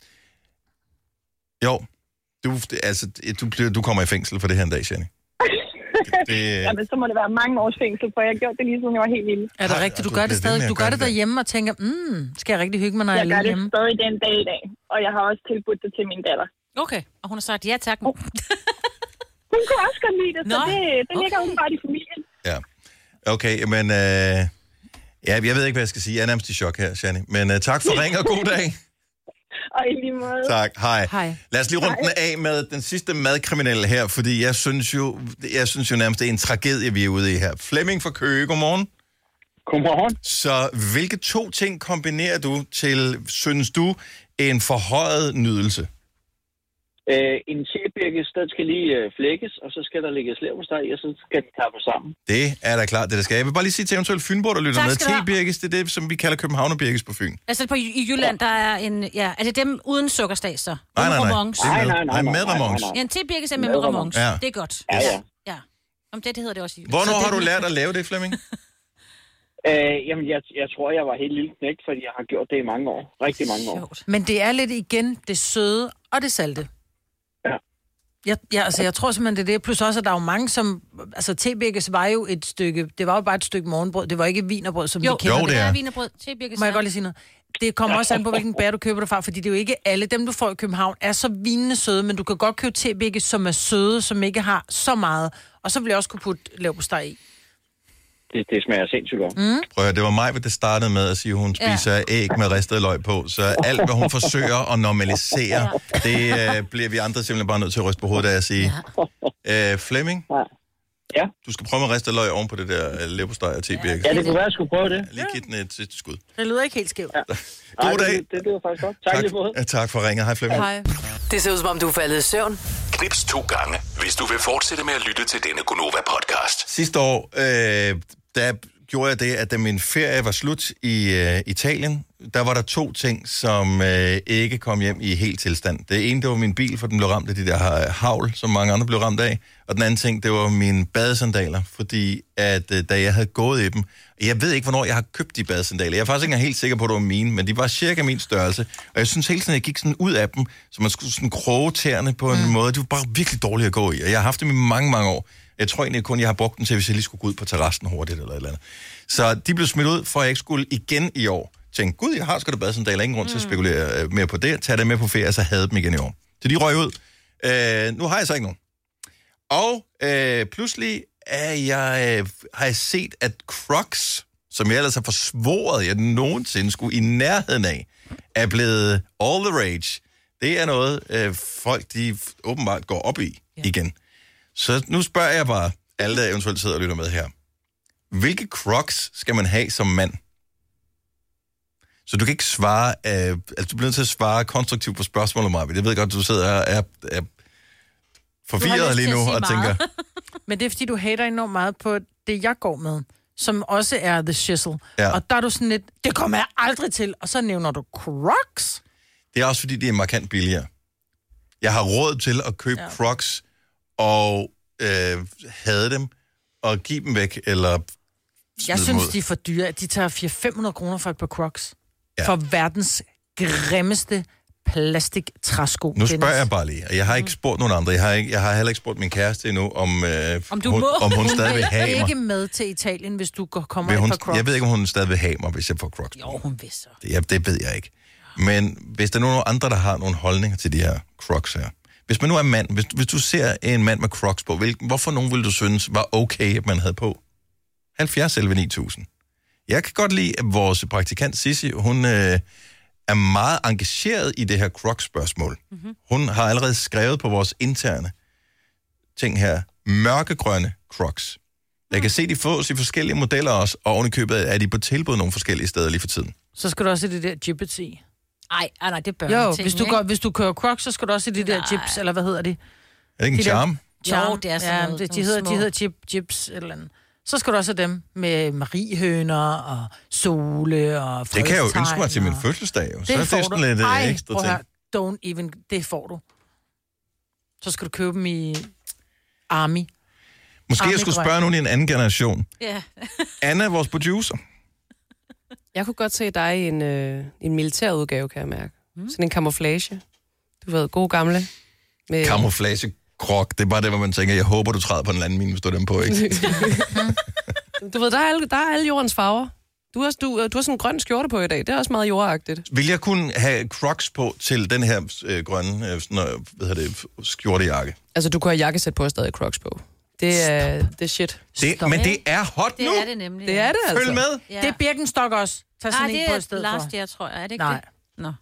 Speaker 1: Jo, du, altså, du, du kommer i fængsel for det her en dag, Shani.
Speaker 16: Det... Jamen, så må det være mange års fængsel, for jeg har gjort det lige siden jeg var helt lille.
Speaker 2: Er det rigtigt? Du gør det stadig. Du gør det derhjemme og tænker, mm, skal jeg rigtig hygge mig, når jeg,
Speaker 16: jeg
Speaker 2: er lige hjemme?
Speaker 16: Jeg gør det stadig den dag i dag, og jeg har også tilbudt det til min datter.
Speaker 3: Okay, og hun har sagt ja tak.
Speaker 16: Oh. Hun kunne også godt lide det, så det, det ligger okay. Umiddelbart i familien.
Speaker 1: Ja, okay, men øh, ja, jeg ved ikke, hvad jeg skal sige. Jeg er nærmest i chok her, Shani. Men øh, tak for ring og god dag.
Speaker 16: Og i lige måde.
Speaker 1: Tak, hej.
Speaker 2: hej.
Speaker 1: Lad os lige runde den af med den sidste madkriminelle her, fordi jeg synes jo, jeg synes jo nærmest, det er en tragedie, vi er ude i her. Flemming fra Køge, godmorgen.
Speaker 17: Godmorgen.
Speaker 1: Så hvilke to ting kombinerer du til, synes du, en forhøjet nydelse?
Speaker 17: Øh, en tebirkes, den skal lige øh, flækkes, og så skal der lægges leverpostej i, og så skal den klappe sammen.
Speaker 1: Det er da klart, det der skal. Jeg vil bare lige sige til eventuelt Fynborg, der lytter med. Tebirkes, det er det, som vi kalder Københavnerbirkes på Fyn.
Speaker 3: Altså på, i Jylland, der er en... Ja, er det dem uden sukkerstas, så?
Speaker 1: Nej, nej, nej.
Speaker 3: Nej,
Speaker 17: nej, nej, nej,
Speaker 1: nej, med ramons.
Speaker 3: Ja, en tebirkes er med, med ramons. Ja. Det er godt.
Speaker 17: Ja, ja.
Speaker 3: Ja. Om det, det hedder det også i Jylland.
Speaker 1: Hvornår har du lært at lave det, Flemming?
Speaker 17: Øh, jamen, jeg, jeg tror, jeg var helt lille knægt, fordi jeg har gjort det i mange år. Rigtig mange år.
Speaker 2: Men det er lidt igen det søde og det salte.
Speaker 17: Ja.
Speaker 2: Jeg, ja, altså, jeg tror simpelthen, det er det. Plus også, at der er jo mange, som... Altså, tebirkes var jo et stykke... Det var jo bare et stykke morgenbrød. Det var ikke vinerbrød, som
Speaker 3: jo,
Speaker 2: vi kender.
Speaker 1: Jo, det er.
Speaker 3: er vinerbrød. Tebirkes.
Speaker 2: Må jeg godt lige sige noget? Det kommer også an på, hvilken bær du køber det fra, fordi det er jo ikke alle dem, du får i København, er så vinende søde, men du kan godt købe tebirkes, som er søde, som ikke har så meget. Og så vil jeg også kunne putte leverpostej i.
Speaker 17: Det, det smager sindssygt godt.
Speaker 2: Mm.
Speaker 1: Prøv at, det var mig, det startede med at sige, at hun spiser ja. æg med ristet løg på. Så alt, hvad hun forsøger at normalisere, ja. det øh, bliver vi andre simpelthen bare nødt til at ryste på hovedet af at sige. Ja. Øh, Flemming?
Speaker 17: Ja. Ja.
Speaker 1: Du skal prøve med ristet løg oven på det der uh, leverpostej og tebirkes.
Speaker 17: Ja, det kunne være, jeg skulle prøve det.
Speaker 1: Ja, lige give den et, et skud.
Speaker 2: Det lyder ikke helt skævt.
Speaker 17: Ja.
Speaker 1: God dag.
Speaker 17: Det, det lyder faktisk godt. Tak, tak lige på
Speaker 1: ja, tak for ringet. Hej, Flemming.
Speaker 2: Hej.
Speaker 5: Det ser ud som om, du er faldet i søvn.
Speaker 4: Knips to gange, hvis du vil fortsætte med at lytte til denne Gonova-podcast.
Speaker 1: Sidste år, øh, der gjorde jeg det, at da min ferie var slut i øh, Italien, der var der to ting, som øh, ikke kom hjem i helt tilstand. Det ene, det var min bil, for den blev ramt af de der havl, som mange andre blev ramt af. Og den anden ting, det var mine badesandaler, fordi at øh, da jeg havde gået i dem, jeg ved ikke, hvornår jeg har købt de badesandaler. Jeg er faktisk ikke helt sikker på, at det var mine, men de var cirka min størrelse. Og jeg synes hele tiden, at jeg gik sådan ud af dem, så man skulle sådan kroge tæerne på en mm. måde. Det var bare virkelig dårligt at gå i. Og jeg har haft dem i mange, mange år. Jeg tror egentlig kun, jeg har brugt dem til, hvis jeg lige skulle gå ud på terrassen hurtigt eller et eller andet. Så de blev smidt ud, for at jeg ikke skulle igen i år tænkte, gud, jeg har sgu da badesandal, ingen grund til at spekulere øh, mere på det. Tag det med på ferie, så havde dem igen i år. Så de røg ud. Øh, nu har jeg så ikke nogen. Og øh, pludselig er jeg, øh, har jeg set, at Crocs, som jeg ellers har forsvoret, jeg nogensinde skulle i nærheden af, er blevet all the rage. Det er noget, øh, folk de åbenbart går op i ja. igen. Så nu spørger jeg bare, alle der eventuelt sidder og lytter med her. Hvilke Crocs skal man have som mand? Så du kan ikke svare, øh, altså du bliver nødt til at svare konstruktivt på spørgsmålet, Marvind. Jeg ved godt, du sidder og er, er forvirret lige nu og tænker...
Speaker 2: Men det er, fordi du hater enormt meget på det, jeg går med, som også er the shizzle.
Speaker 1: Ja.
Speaker 2: Og der er du sådan lidt, det kommer jeg aldrig til, og så nævner du Crocs.
Speaker 1: Det er også, fordi det er markant billigere. Jeg har råd til at købe ja. Crocs og øh, have dem og give dem væk, eller
Speaker 2: jeg synes, mod. de er for dyre. De tager fire til fem hundrede kroner for et par Crocs. Ja. For verdens grimmeste plastik-træsko.
Speaker 1: Nu spørger jeg bare lige, og jeg har ikke spurgt nogen andre. Jeg har, ikke, jeg har heller ikke spurgt min kæreste endnu, om, øh,
Speaker 2: om, du
Speaker 1: hun,
Speaker 2: må.
Speaker 1: om hun, hun stadig vil have mig.
Speaker 2: Hun vil ikke med til Italien, hvis du kommer
Speaker 1: hun,
Speaker 2: et par Crocs.
Speaker 1: Jeg ved ikke, om hun stadig vil have mig, hvis jeg får Crocs.
Speaker 2: Jo, hun vil så.
Speaker 1: Det, ja, det ved jeg ikke. Men hvis der er nogen andre, der har nogle holdninger til de her Crocs her. Hvis man nu er mand, hvis, hvis du ser en mand med Crocs på, hvilken, hvorfor nogen ville du synes var okay, at man havde på? halvfjerds elleve ni tusind. Jeg kan godt lide, at vores praktikant Sissi, hun øh, er meget engageret i det her Crocs-spørgsmål. Mm-hmm. Hun har allerede skrevet på vores interne ting her, mørkegrønne Crocs. Jeg kan se, de fås i forskellige modeller også, og oven i købet er de på tilbud nogle forskellige steder lige for tiden.
Speaker 2: Så skal du også i det der Jibbets i.
Speaker 3: Ej, ej, nej, det bør
Speaker 2: Jo, ting, hvis du, går, hvis du kører Crocs, så skal du også i de der Jibs, eller hvad hedder de?
Speaker 1: Er det ikke en
Speaker 2: de
Speaker 1: charm?
Speaker 2: Charm,
Speaker 3: jo, det er sådan
Speaker 2: ja,
Speaker 3: noget,
Speaker 2: det, de, hedder, de hedder Jib, Jibs eller andet. Så skal du også have dem med mariehøner og sole og
Speaker 1: det kan jeg jo ønske mig til min fødselsdag. Jo.
Speaker 2: Det
Speaker 1: så er det sådan
Speaker 2: du.
Speaker 1: lidt
Speaker 2: Ej,
Speaker 1: ekstra ting.
Speaker 2: Her, don't even, det får du. Så skal du købe dem i Army.
Speaker 1: Måske Army jeg skulle spørge nogen i en anden generation.
Speaker 3: Ja.
Speaker 1: Anna, vores producer.
Speaker 13: Jeg kunne godt se dig i en, øh, en militærudgave, kan jeg mærke. Mm. Sådan en camouflage. Du ved, gode gamle.
Speaker 1: Med... Camouflage krok, det er bare det, hvor man tænker, jeg håber, du træder på en eller anden mine, hvis du dem på, ikke?
Speaker 13: Du ved, der er, alle, der er alle jordens farver. Du har, du, du har sådan en grøn skjorte på i dag. Det er også meget jordagtigt.
Speaker 1: Vil jeg kunne have Crocs på til den her øh, grønne øh, sådan, øh, hvad hedder det, skjortejakke?
Speaker 13: Altså, du kunne have jakkesæt på og stadig Crocs på. Det er, det er shit.
Speaker 1: Det, men det er hot
Speaker 3: det
Speaker 1: nu.
Speaker 3: Det er det nemlig.
Speaker 13: Det er det altså.
Speaker 1: Følg med.
Speaker 2: Ja. Det er Birkenstock også. Tag sådan
Speaker 3: Nej,
Speaker 2: en på et sted
Speaker 3: det er last year, tror jeg. Er det ikke
Speaker 2: Nej.
Speaker 3: det? Nå.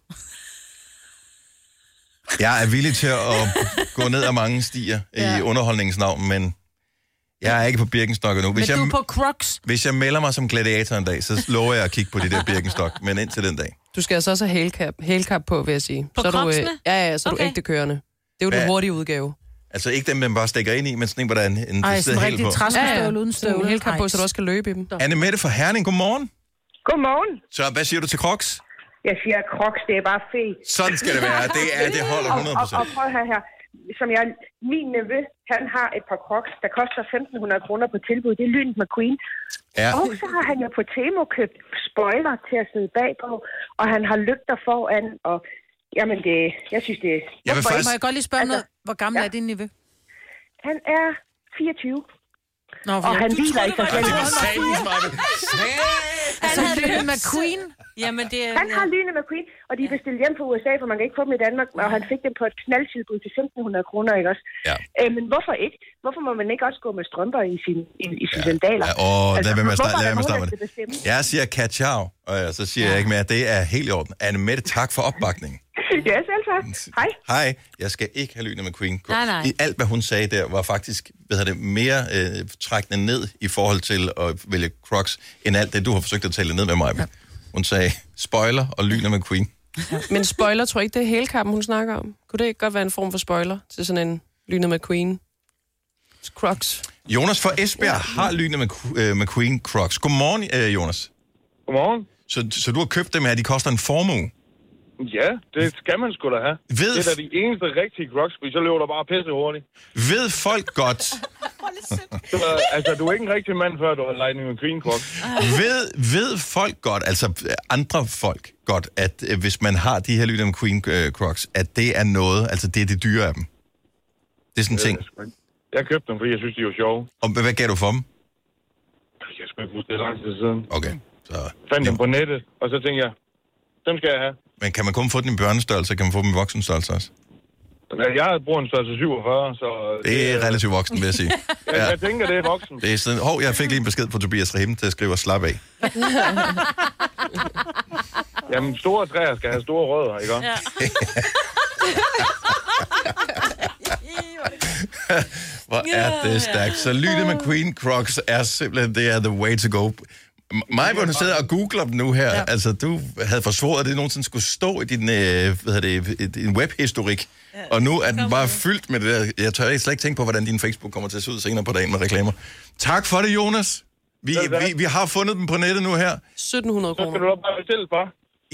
Speaker 1: Jeg er villig til at gå ned ad mange stier ja. i underholdningens navn, men jeg er ikke på Birkenstock endnu. Hvis
Speaker 2: men du
Speaker 1: jeg,
Speaker 2: er på Crocs.
Speaker 1: Hvis jeg melder mig som gladiator en dag, så lover jeg at kigge på de der Birkenstock, men indtil den dag.
Speaker 13: Du skal altså også have hælecap, hælecap på, vil jeg sige.
Speaker 3: På
Speaker 13: så er du, øh, ja, ja, så er
Speaker 3: okay.
Speaker 13: du ægte kørende. Det er jo den hurtige udgave.
Speaker 1: Altså ikke dem, man bare stikker ind i, men sådan en, hvor der er en, en
Speaker 2: Ej, sådan en rigtig træskestøvle
Speaker 13: ja,
Speaker 2: uden støvle.
Speaker 13: En hælecap på, så du også kan løbe i dem.
Speaker 1: Anne Mette fra Herning, godmorgen.
Speaker 18: Godmorgen.
Speaker 1: Så hvad siger du til Crocs?
Speaker 18: Jeg siger, Crocs, det er bare fedt.
Speaker 1: Sådan skal det være. Det, er, det holder hundrede procent.
Speaker 18: Og, og, og prøv her her. Som jeg, min nevø, han har et par Crocs, der koster femten hundrede kroner på tilbud. Det er Lynet McQueen.
Speaker 1: Ja.
Speaker 18: Og så har han jo på Temo købt spoiler til at sidde bagpå, og han har lygter foran, og jamen det, jeg synes det...
Speaker 1: Jeg vil faktisk...
Speaker 2: Må jeg godt lige spørge altså, noget? Hvor gammel ja. er din nevø?
Speaker 18: Han er fireogtyve.
Speaker 2: Nå,
Speaker 18: og han hviler i sig selv.
Speaker 1: Det var satans, Maja.
Speaker 2: Altså, Lynet McQueen?
Speaker 3: Jamen, det er...
Speaker 18: Han har Lynet McQueen, og de er bestilt hjem fra U S A, for man kan ikke få dem i Danmark, og han fik dem på et knaldtilbud til femten hundrede kroner, ikke også?
Speaker 1: Ja.
Speaker 18: Øh, men hvorfor ikke? Hvorfor må man ikke også gå med strømper i sin i, i sin ja. sandaler?
Speaker 1: Ja, åh, altså, lad være med at starte, lad være med at starte med
Speaker 18: det.
Speaker 1: det. Jeg siger katjau, og så siger ja. jeg ikke mere, at det er helt i orden. Anne Mette, tak for opbakningen.
Speaker 18: Ja, selv tak. Hej.
Speaker 1: Hej. Jeg skal ikke have Lynet McQueen.
Speaker 3: Nej, nej.
Speaker 1: I alt, hvad hun sagde der, var faktisk hvad det, mere øh, trækkende ned i forhold til at vælge Crocs, end alt det, du har forsøgt at tale ned med mig. Ja. Hun sagde spoiler og Lynet McQueen.
Speaker 13: Ja. Men spoiler, tror jeg ikke, det er hælkappen, hun snakker om. Kunne det ikke godt være en form for spoiler til sådan en Lynet McQueen Crocs?
Speaker 1: Jonas fra Esbjerg ja. har Lynet McQueen Crocs. Godmorgen, øh, Jonas.
Speaker 19: Godmorgen.
Speaker 1: Så, så du har købt dem her, de koster en formue?
Speaker 19: Ja, det skal man sgu da have.
Speaker 1: Ved...
Speaker 19: Det er da de eneste rigtige Crocs, fordi så løber der bare pisse hurtigt.
Speaker 1: Ved folk godt...
Speaker 19: så, altså, du er ikke en rigtig mand, før du har Lightning McQueen Crocs.
Speaker 1: ved, ved folk godt, altså andre folk godt, at øh, hvis man har de her Lightning McQueen øh, Crocs, at det er noget, altså det er det dyre af dem? Det er sådan en ting.
Speaker 19: Jeg købte dem, fordi jeg synes, de var sjove.
Speaker 1: Og hvad gav du for dem?
Speaker 19: Jeg skal ikke huske det lang tid siden.
Speaker 1: Okay. Så,
Speaker 19: fandt dem på nettet, og så tænkte jeg, dem skal jeg have.
Speaker 1: Men kan man kun få den i børnestørrelse, kan man få dem i voksenstørrelse også?
Speaker 19: Jeg bruger en størrelse syvogfyrre, så...
Speaker 1: Det er relativt voksen, vil jeg sige.
Speaker 19: Ja. Jeg, jeg tænker, det er voksen.
Speaker 1: Det er sådan, hov, jeg fik lige en besked på Tobias Rahim til at skrive slap af.
Speaker 19: Jamen, store træer skal have store rødder, ikke? Ja.
Speaker 1: Hvor er det stærkt. Så Lynet McQueen Crocs er simpelthen, det er the way to go. Mig, hvor du sidder og googler dem nu her, ja. Altså, du havde forsvoret, at det nogensinde skulle stå i din, øh, hvad det, din webhistorik, ja. Og nu er den bare fyldt med det der. Jeg tør slet ikke tænke på, hvordan din Facebook kommer til at se ud senere på dagen med reklamer. Tak for det, Jonas. Vi, vi, vi har fundet dem på nettet nu her.
Speaker 13: sytten hundrede kroner.
Speaker 19: Så skal du da bare bestille for.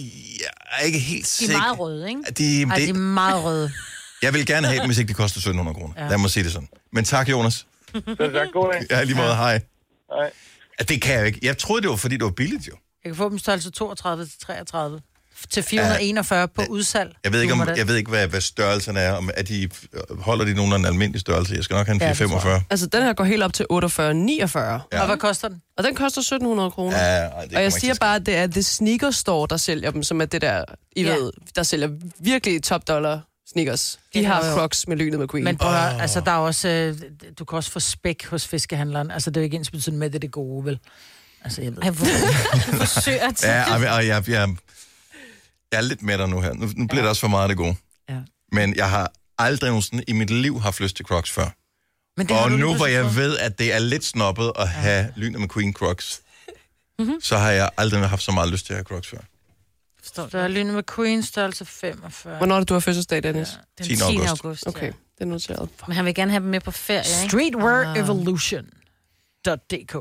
Speaker 1: Jeg er ikke helt sikker.
Speaker 3: De er meget røde, ikke?
Speaker 2: De, Ej, de er meget røde.
Speaker 1: Jeg vil gerne have dem, hvis ikke de koster sytten hundrede kroner. Ja. Lad mig sige det sådan. Men tak, Jonas.
Speaker 19: Det er god dag.
Speaker 1: Ja, lige måde.
Speaker 19: Ja.
Speaker 1: Hej.
Speaker 19: Hej.
Speaker 1: Det kan jeg ikke. Jeg troede, det var, fordi det var billigt, jo.
Speaker 2: Jeg kan få dem størrelse toogtredive til treogtredive. Til fire hundrede og enogfyrre på udsalg.
Speaker 1: Jeg ved ikke, om, jeg ved ikke hvad, hvad størrelsen er. Om, at de, holder de nogen af en almindelig størrelse? Jeg skal nok have en fire femogfyrre.
Speaker 13: Altså, den her går helt op til otteogfyrre niogfyrre.
Speaker 2: Ja. Og hvad koster den?
Speaker 13: Og den koster sytten hundrede kroner.
Speaker 1: Ja, ej,
Speaker 13: og jeg siger bare, at det er The Sneaker Store, der sælger dem, som er det der, I ja. ved, der sælger virkelig top dollar sneakers. De det har Crocs med Lynet McQueen.
Speaker 2: Men prøv at høre, altså, der er også, øh, du kan også få spæk hos fiskehandleren. Altså, det er jo ikke ensbetydende med, det er det gode, vel? Altså, jeg ved. Jeg
Speaker 3: forsøger til.
Speaker 1: Ja, og jeg, jeg, jeg, jeg er lidt med dig nu her. Nu, nu bliver ja. det også for meget af det gode. Ja. Men jeg har aldrig nogensinde i mit liv haft lyst til Crocs før. Men det og nu, hvor jeg ved, at det er lidt snobbet at ja. have Lynet McQueen Crocs, mm-hmm. så har jeg aldrig haft så meget lyst til at have Crocs før.
Speaker 2: Der er Lynet McQueen størrelse femogfyrre.
Speaker 13: Hvornår er det, du har fødselsdag, Dennis?
Speaker 3: Ja. Den tiende august.
Speaker 13: Okay, det er noteret.
Speaker 3: Men han vil gerne have dem med på ferie, ikke?
Speaker 2: Streetwear Evolution dot d k.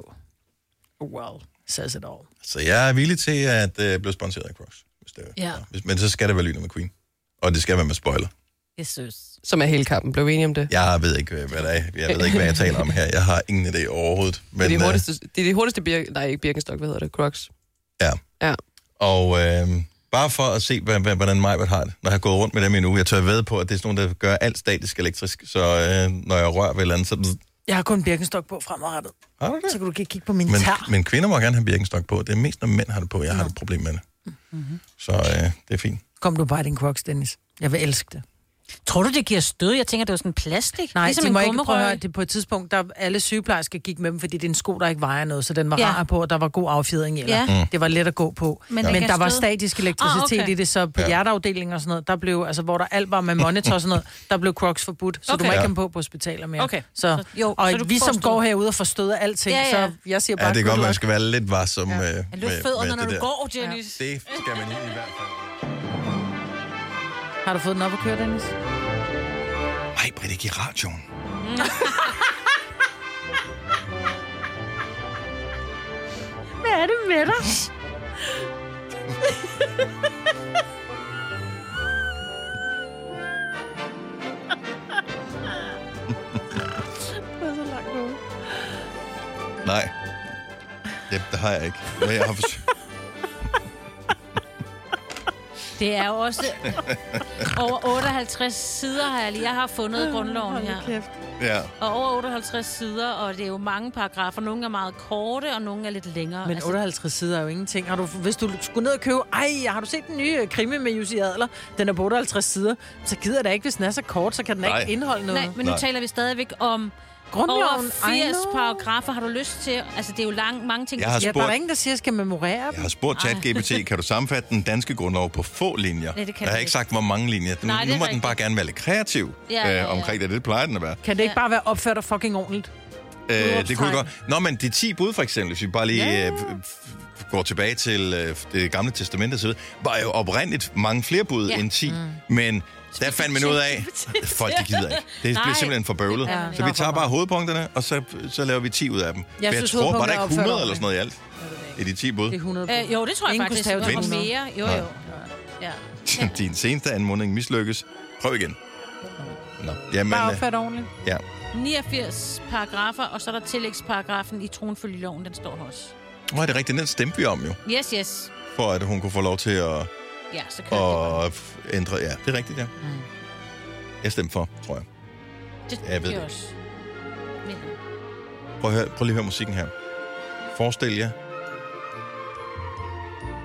Speaker 2: Well, says it all.
Speaker 1: Så jeg er villig til at uh, blive sponsoreret af Crocs. Hvis det er,
Speaker 3: ja.
Speaker 1: hvis, men så skal det være Lynet McQueen. Og det skal være med spoiler.
Speaker 3: Jeg synes.
Speaker 13: Som er hele kampen. Blev vi enige om det?
Speaker 1: Jeg ved ikke, hvad det er. Jeg ved ikke, hvad jeg taler om her. Jeg har ingen idé overhovedet. Men,
Speaker 13: det er de hurtigste, det er de hurtigste bir- nej, ikke Birkenstock, hvad hedder det? Crocs.
Speaker 1: Ja.
Speaker 13: Ja.
Speaker 1: Og øh, bare for at se, hvordan Majbert har det, når jeg har gået rundt med dem endnu. Jeg tør ved på, at det er sådan nogle, der gør alt statisk elektrisk. Så øh, når jeg rører ved et eller andet, så...
Speaker 2: Jeg har kun Birkenstock på fremadrettet.
Speaker 1: Har du det?
Speaker 2: Så kan du kigge på min
Speaker 1: men,
Speaker 2: tær.
Speaker 1: Men kvinder må gerne have Birkenstock på. Det er mest, når mænd har det på. Jeg ja. har et problem med det. Mm-hmm. Så øh, det er fint.
Speaker 2: Kom du bare i din Crocs, Dennis. Jeg vil elske det.
Speaker 3: Tror du, det giver stød? Jeg tænker, det er sådan plastik.
Speaker 2: Nej,
Speaker 3: ligesom
Speaker 2: de må ikke prøve at høre, det på et tidspunkt, der alle sygeplejersker gik med dem, fordi det er en sko, der ikke vejer noget, så den var ja. rar på, og der var god affjedring i. Ja. Mm. Det var let at gå på. Men, Men der var statisk elektricitet ah, okay. i det, så på ja. hjerteafdelingen og sådan noget, der blev, altså hvor der alt var med monitor og sådan noget, der blev Crocs forbudt, så okay. du må ikke komme på på hospitaler mere. Okay. Så, jo, og så vi som går herude og får stød af alting, ja, ja. så jeg siger bare...
Speaker 1: Ja, det er godt, man skal være lidt varsom ja. med,
Speaker 3: med, løft fødderne, når du går, Dennis.
Speaker 1: Ja. Det skal man i hvert fald.
Speaker 2: Har du fået den op at køre, Dennis?
Speaker 1: Ej, Britt, ikke i radioen.
Speaker 2: Hvad er det med dig? Det er så langt ud.
Speaker 1: Nej. Det, det har jeg ikke. Men jeg har forsøgt.
Speaker 3: Det er jo også over otteoghalvtreds sider, har jeg lige. Jeg har fundet grundloven her.
Speaker 2: Kæft.
Speaker 1: Ja.
Speaker 3: Og over otteoghalvtreds sider, og det er jo mange paragrafer. Nogle er meget korte, og nogle er lidt længere.
Speaker 2: Men otteoghalvtreds sider er jo ingenting. Har du, hvis du skulle ned og købe... Ej, har du set den nye krimi med Jussi Adler? Den er på otteoghalvtreds sider. Så gider jeg da ikke, hvis den er så kort, så kan den Nej. ikke indeholde noget.
Speaker 3: Nej, men nu Nej. taler vi stadigvæk om...
Speaker 2: Grundloven,
Speaker 3: over firs paragrafer har du lyst til. Altså, det er jo lang, mange ting.
Speaker 1: Jeg har spurgt,
Speaker 2: ja, der er ingen, der siger, at jeg skal memorere dem.
Speaker 1: Jeg har spurgt ChatGPT, kan du sammenfatte den danske grundlov på få linjer?
Speaker 3: Nej, det kan
Speaker 1: jeg har ikke sagt, hvor mange linjer. Den,
Speaker 3: Nej,
Speaker 1: nu må
Speaker 3: rigtigt.
Speaker 1: den bare gerne være lidt kreativ ja, ja, ja. Øh, omkring det. Det plejer den at være.
Speaker 2: Kan det ikke bare være opført og fucking ordentligt?
Speaker 1: Øh, det kunne jeg godt. Nå, men de ti bud, for eksempel, hvis vi bare lige ja. øh, går tilbage til øh, det gamle testamente, så var jo oprindeligt mange flere bud ja. end ti. Mm. Men... Der fandt man ud af, folk de gider ikke. Det bliver simpelthen for bøvlet. Ja, så vi tager bare hovedpunkterne, og så, så laver vi ti ud af dem. Jeg, jeg synes, tror, var der ikke hundrede eller sådan noget i alt? I de ti bud?
Speaker 2: Det er hundrede
Speaker 3: øh, jo, det tror jeg Ingen faktisk. Det var mere. Jo, jo. Ja.
Speaker 1: Ja. Din seneste anmodning mislykkes. Prøv igen. Nå. Jamen,
Speaker 2: bare opfærd ordentligt.
Speaker 1: Ja.
Speaker 3: niogfirs paragrafer, og så er der tillægsparagrafen i tronfølgeloven, den står også.
Speaker 1: Nå, er det rigtigt? Den stemte vi om jo.
Speaker 3: Yes, yes.
Speaker 1: For at hun kunne få lov til at...
Speaker 3: Ja, så kører
Speaker 1: og det ændre, ja, det er rigtigt, ja. Mm. Jeg stemte for, tror jeg.
Speaker 3: Det
Speaker 1: ja, jeg ved det.
Speaker 3: Også.
Speaker 1: Prøv, at høre, prøv lige at høre musikken her. Forestil jer,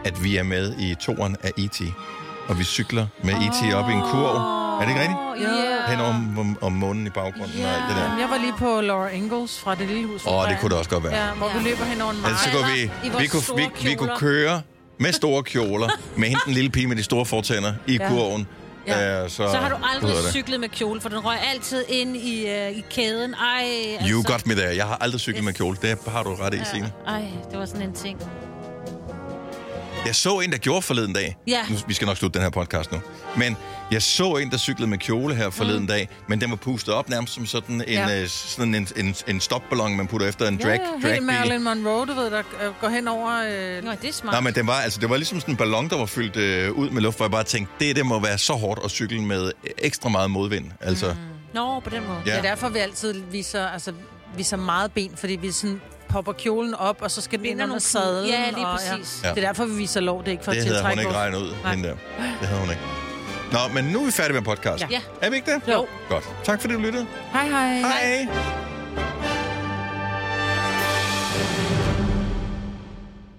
Speaker 1: at vi er med i toeren af E T Og vi cykler med E T op i en kurv. Er det ikke rigtigt?
Speaker 2: Yeah.
Speaker 1: Hen om, om, om månen i baggrunden yeah. og alt det der.
Speaker 2: Jeg var lige på Laura Ingalls fra Det Lille Hus.
Speaker 1: Åh, oh, det kunne det også godt være.
Speaker 2: Ja, hvor ja. vi løber hen over en mark.
Speaker 1: Altså, så kunne vi, vi, kunne, vi, vi kunne køre med store kjoler, med hende den lille pige med de store fortænder i ja. kurven.
Speaker 3: Ja.
Speaker 1: Uh, så,
Speaker 3: så har du aldrig cyklet med kjole, for den røg altid ind i, uh, i kæden. Ej, altså.
Speaker 1: You got me there. Jeg har aldrig cyklet yes. med kjole. Det har du ret i, ja. Signe.
Speaker 3: Ej, det var sådan en ting.
Speaker 1: Jeg så en, der gjorde forleden dag.
Speaker 3: Ja.
Speaker 1: Nu, vi skal nok slutte den her podcast nu. Men jeg så en, der cyklede med kjole her forleden mm. dag, men den var pustet op nærmest som sådan en, ja. uh, sådan en, en, en stopballon, man putter efter en drag,
Speaker 2: ja,
Speaker 1: dragbil.
Speaker 2: Helt Marilyn Monroe, du ved, der går hen over... Øh...
Speaker 3: Nå, det er smart.
Speaker 1: Nej, men den var, altså, det var ligesom sådan en ballon, der var fyldt øh, ud med luft, hvor jeg bare tænkte, det, det må være så hårdt at cykle med ekstra meget modvind. Altså. Mm.
Speaker 3: Nå, på den måde.
Speaker 2: Ja. Det er derfor, vi altid viser, altså, viser meget ben, fordi vi sådan popper kjolen op, og så skal den ind under sadlen.
Speaker 3: Ja, lige præcis.
Speaker 2: Ja. Det er derfor, vi viser lov, det er ikke for
Speaker 1: det
Speaker 2: at tiltrække.
Speaker 1: Det havde hun ikke regnet ud, hende der. Det havde hun ikke. Nå, men nu er vi færdige med podcast.
Speaker 2: Ja.
Speaker 1: Er vi ikke det?
Speaker 2: Jo.
Speaker 1: Godt. Tak fordi du lyttede.
Speaker 2: Hej, hej.
Speaker 1: Hej.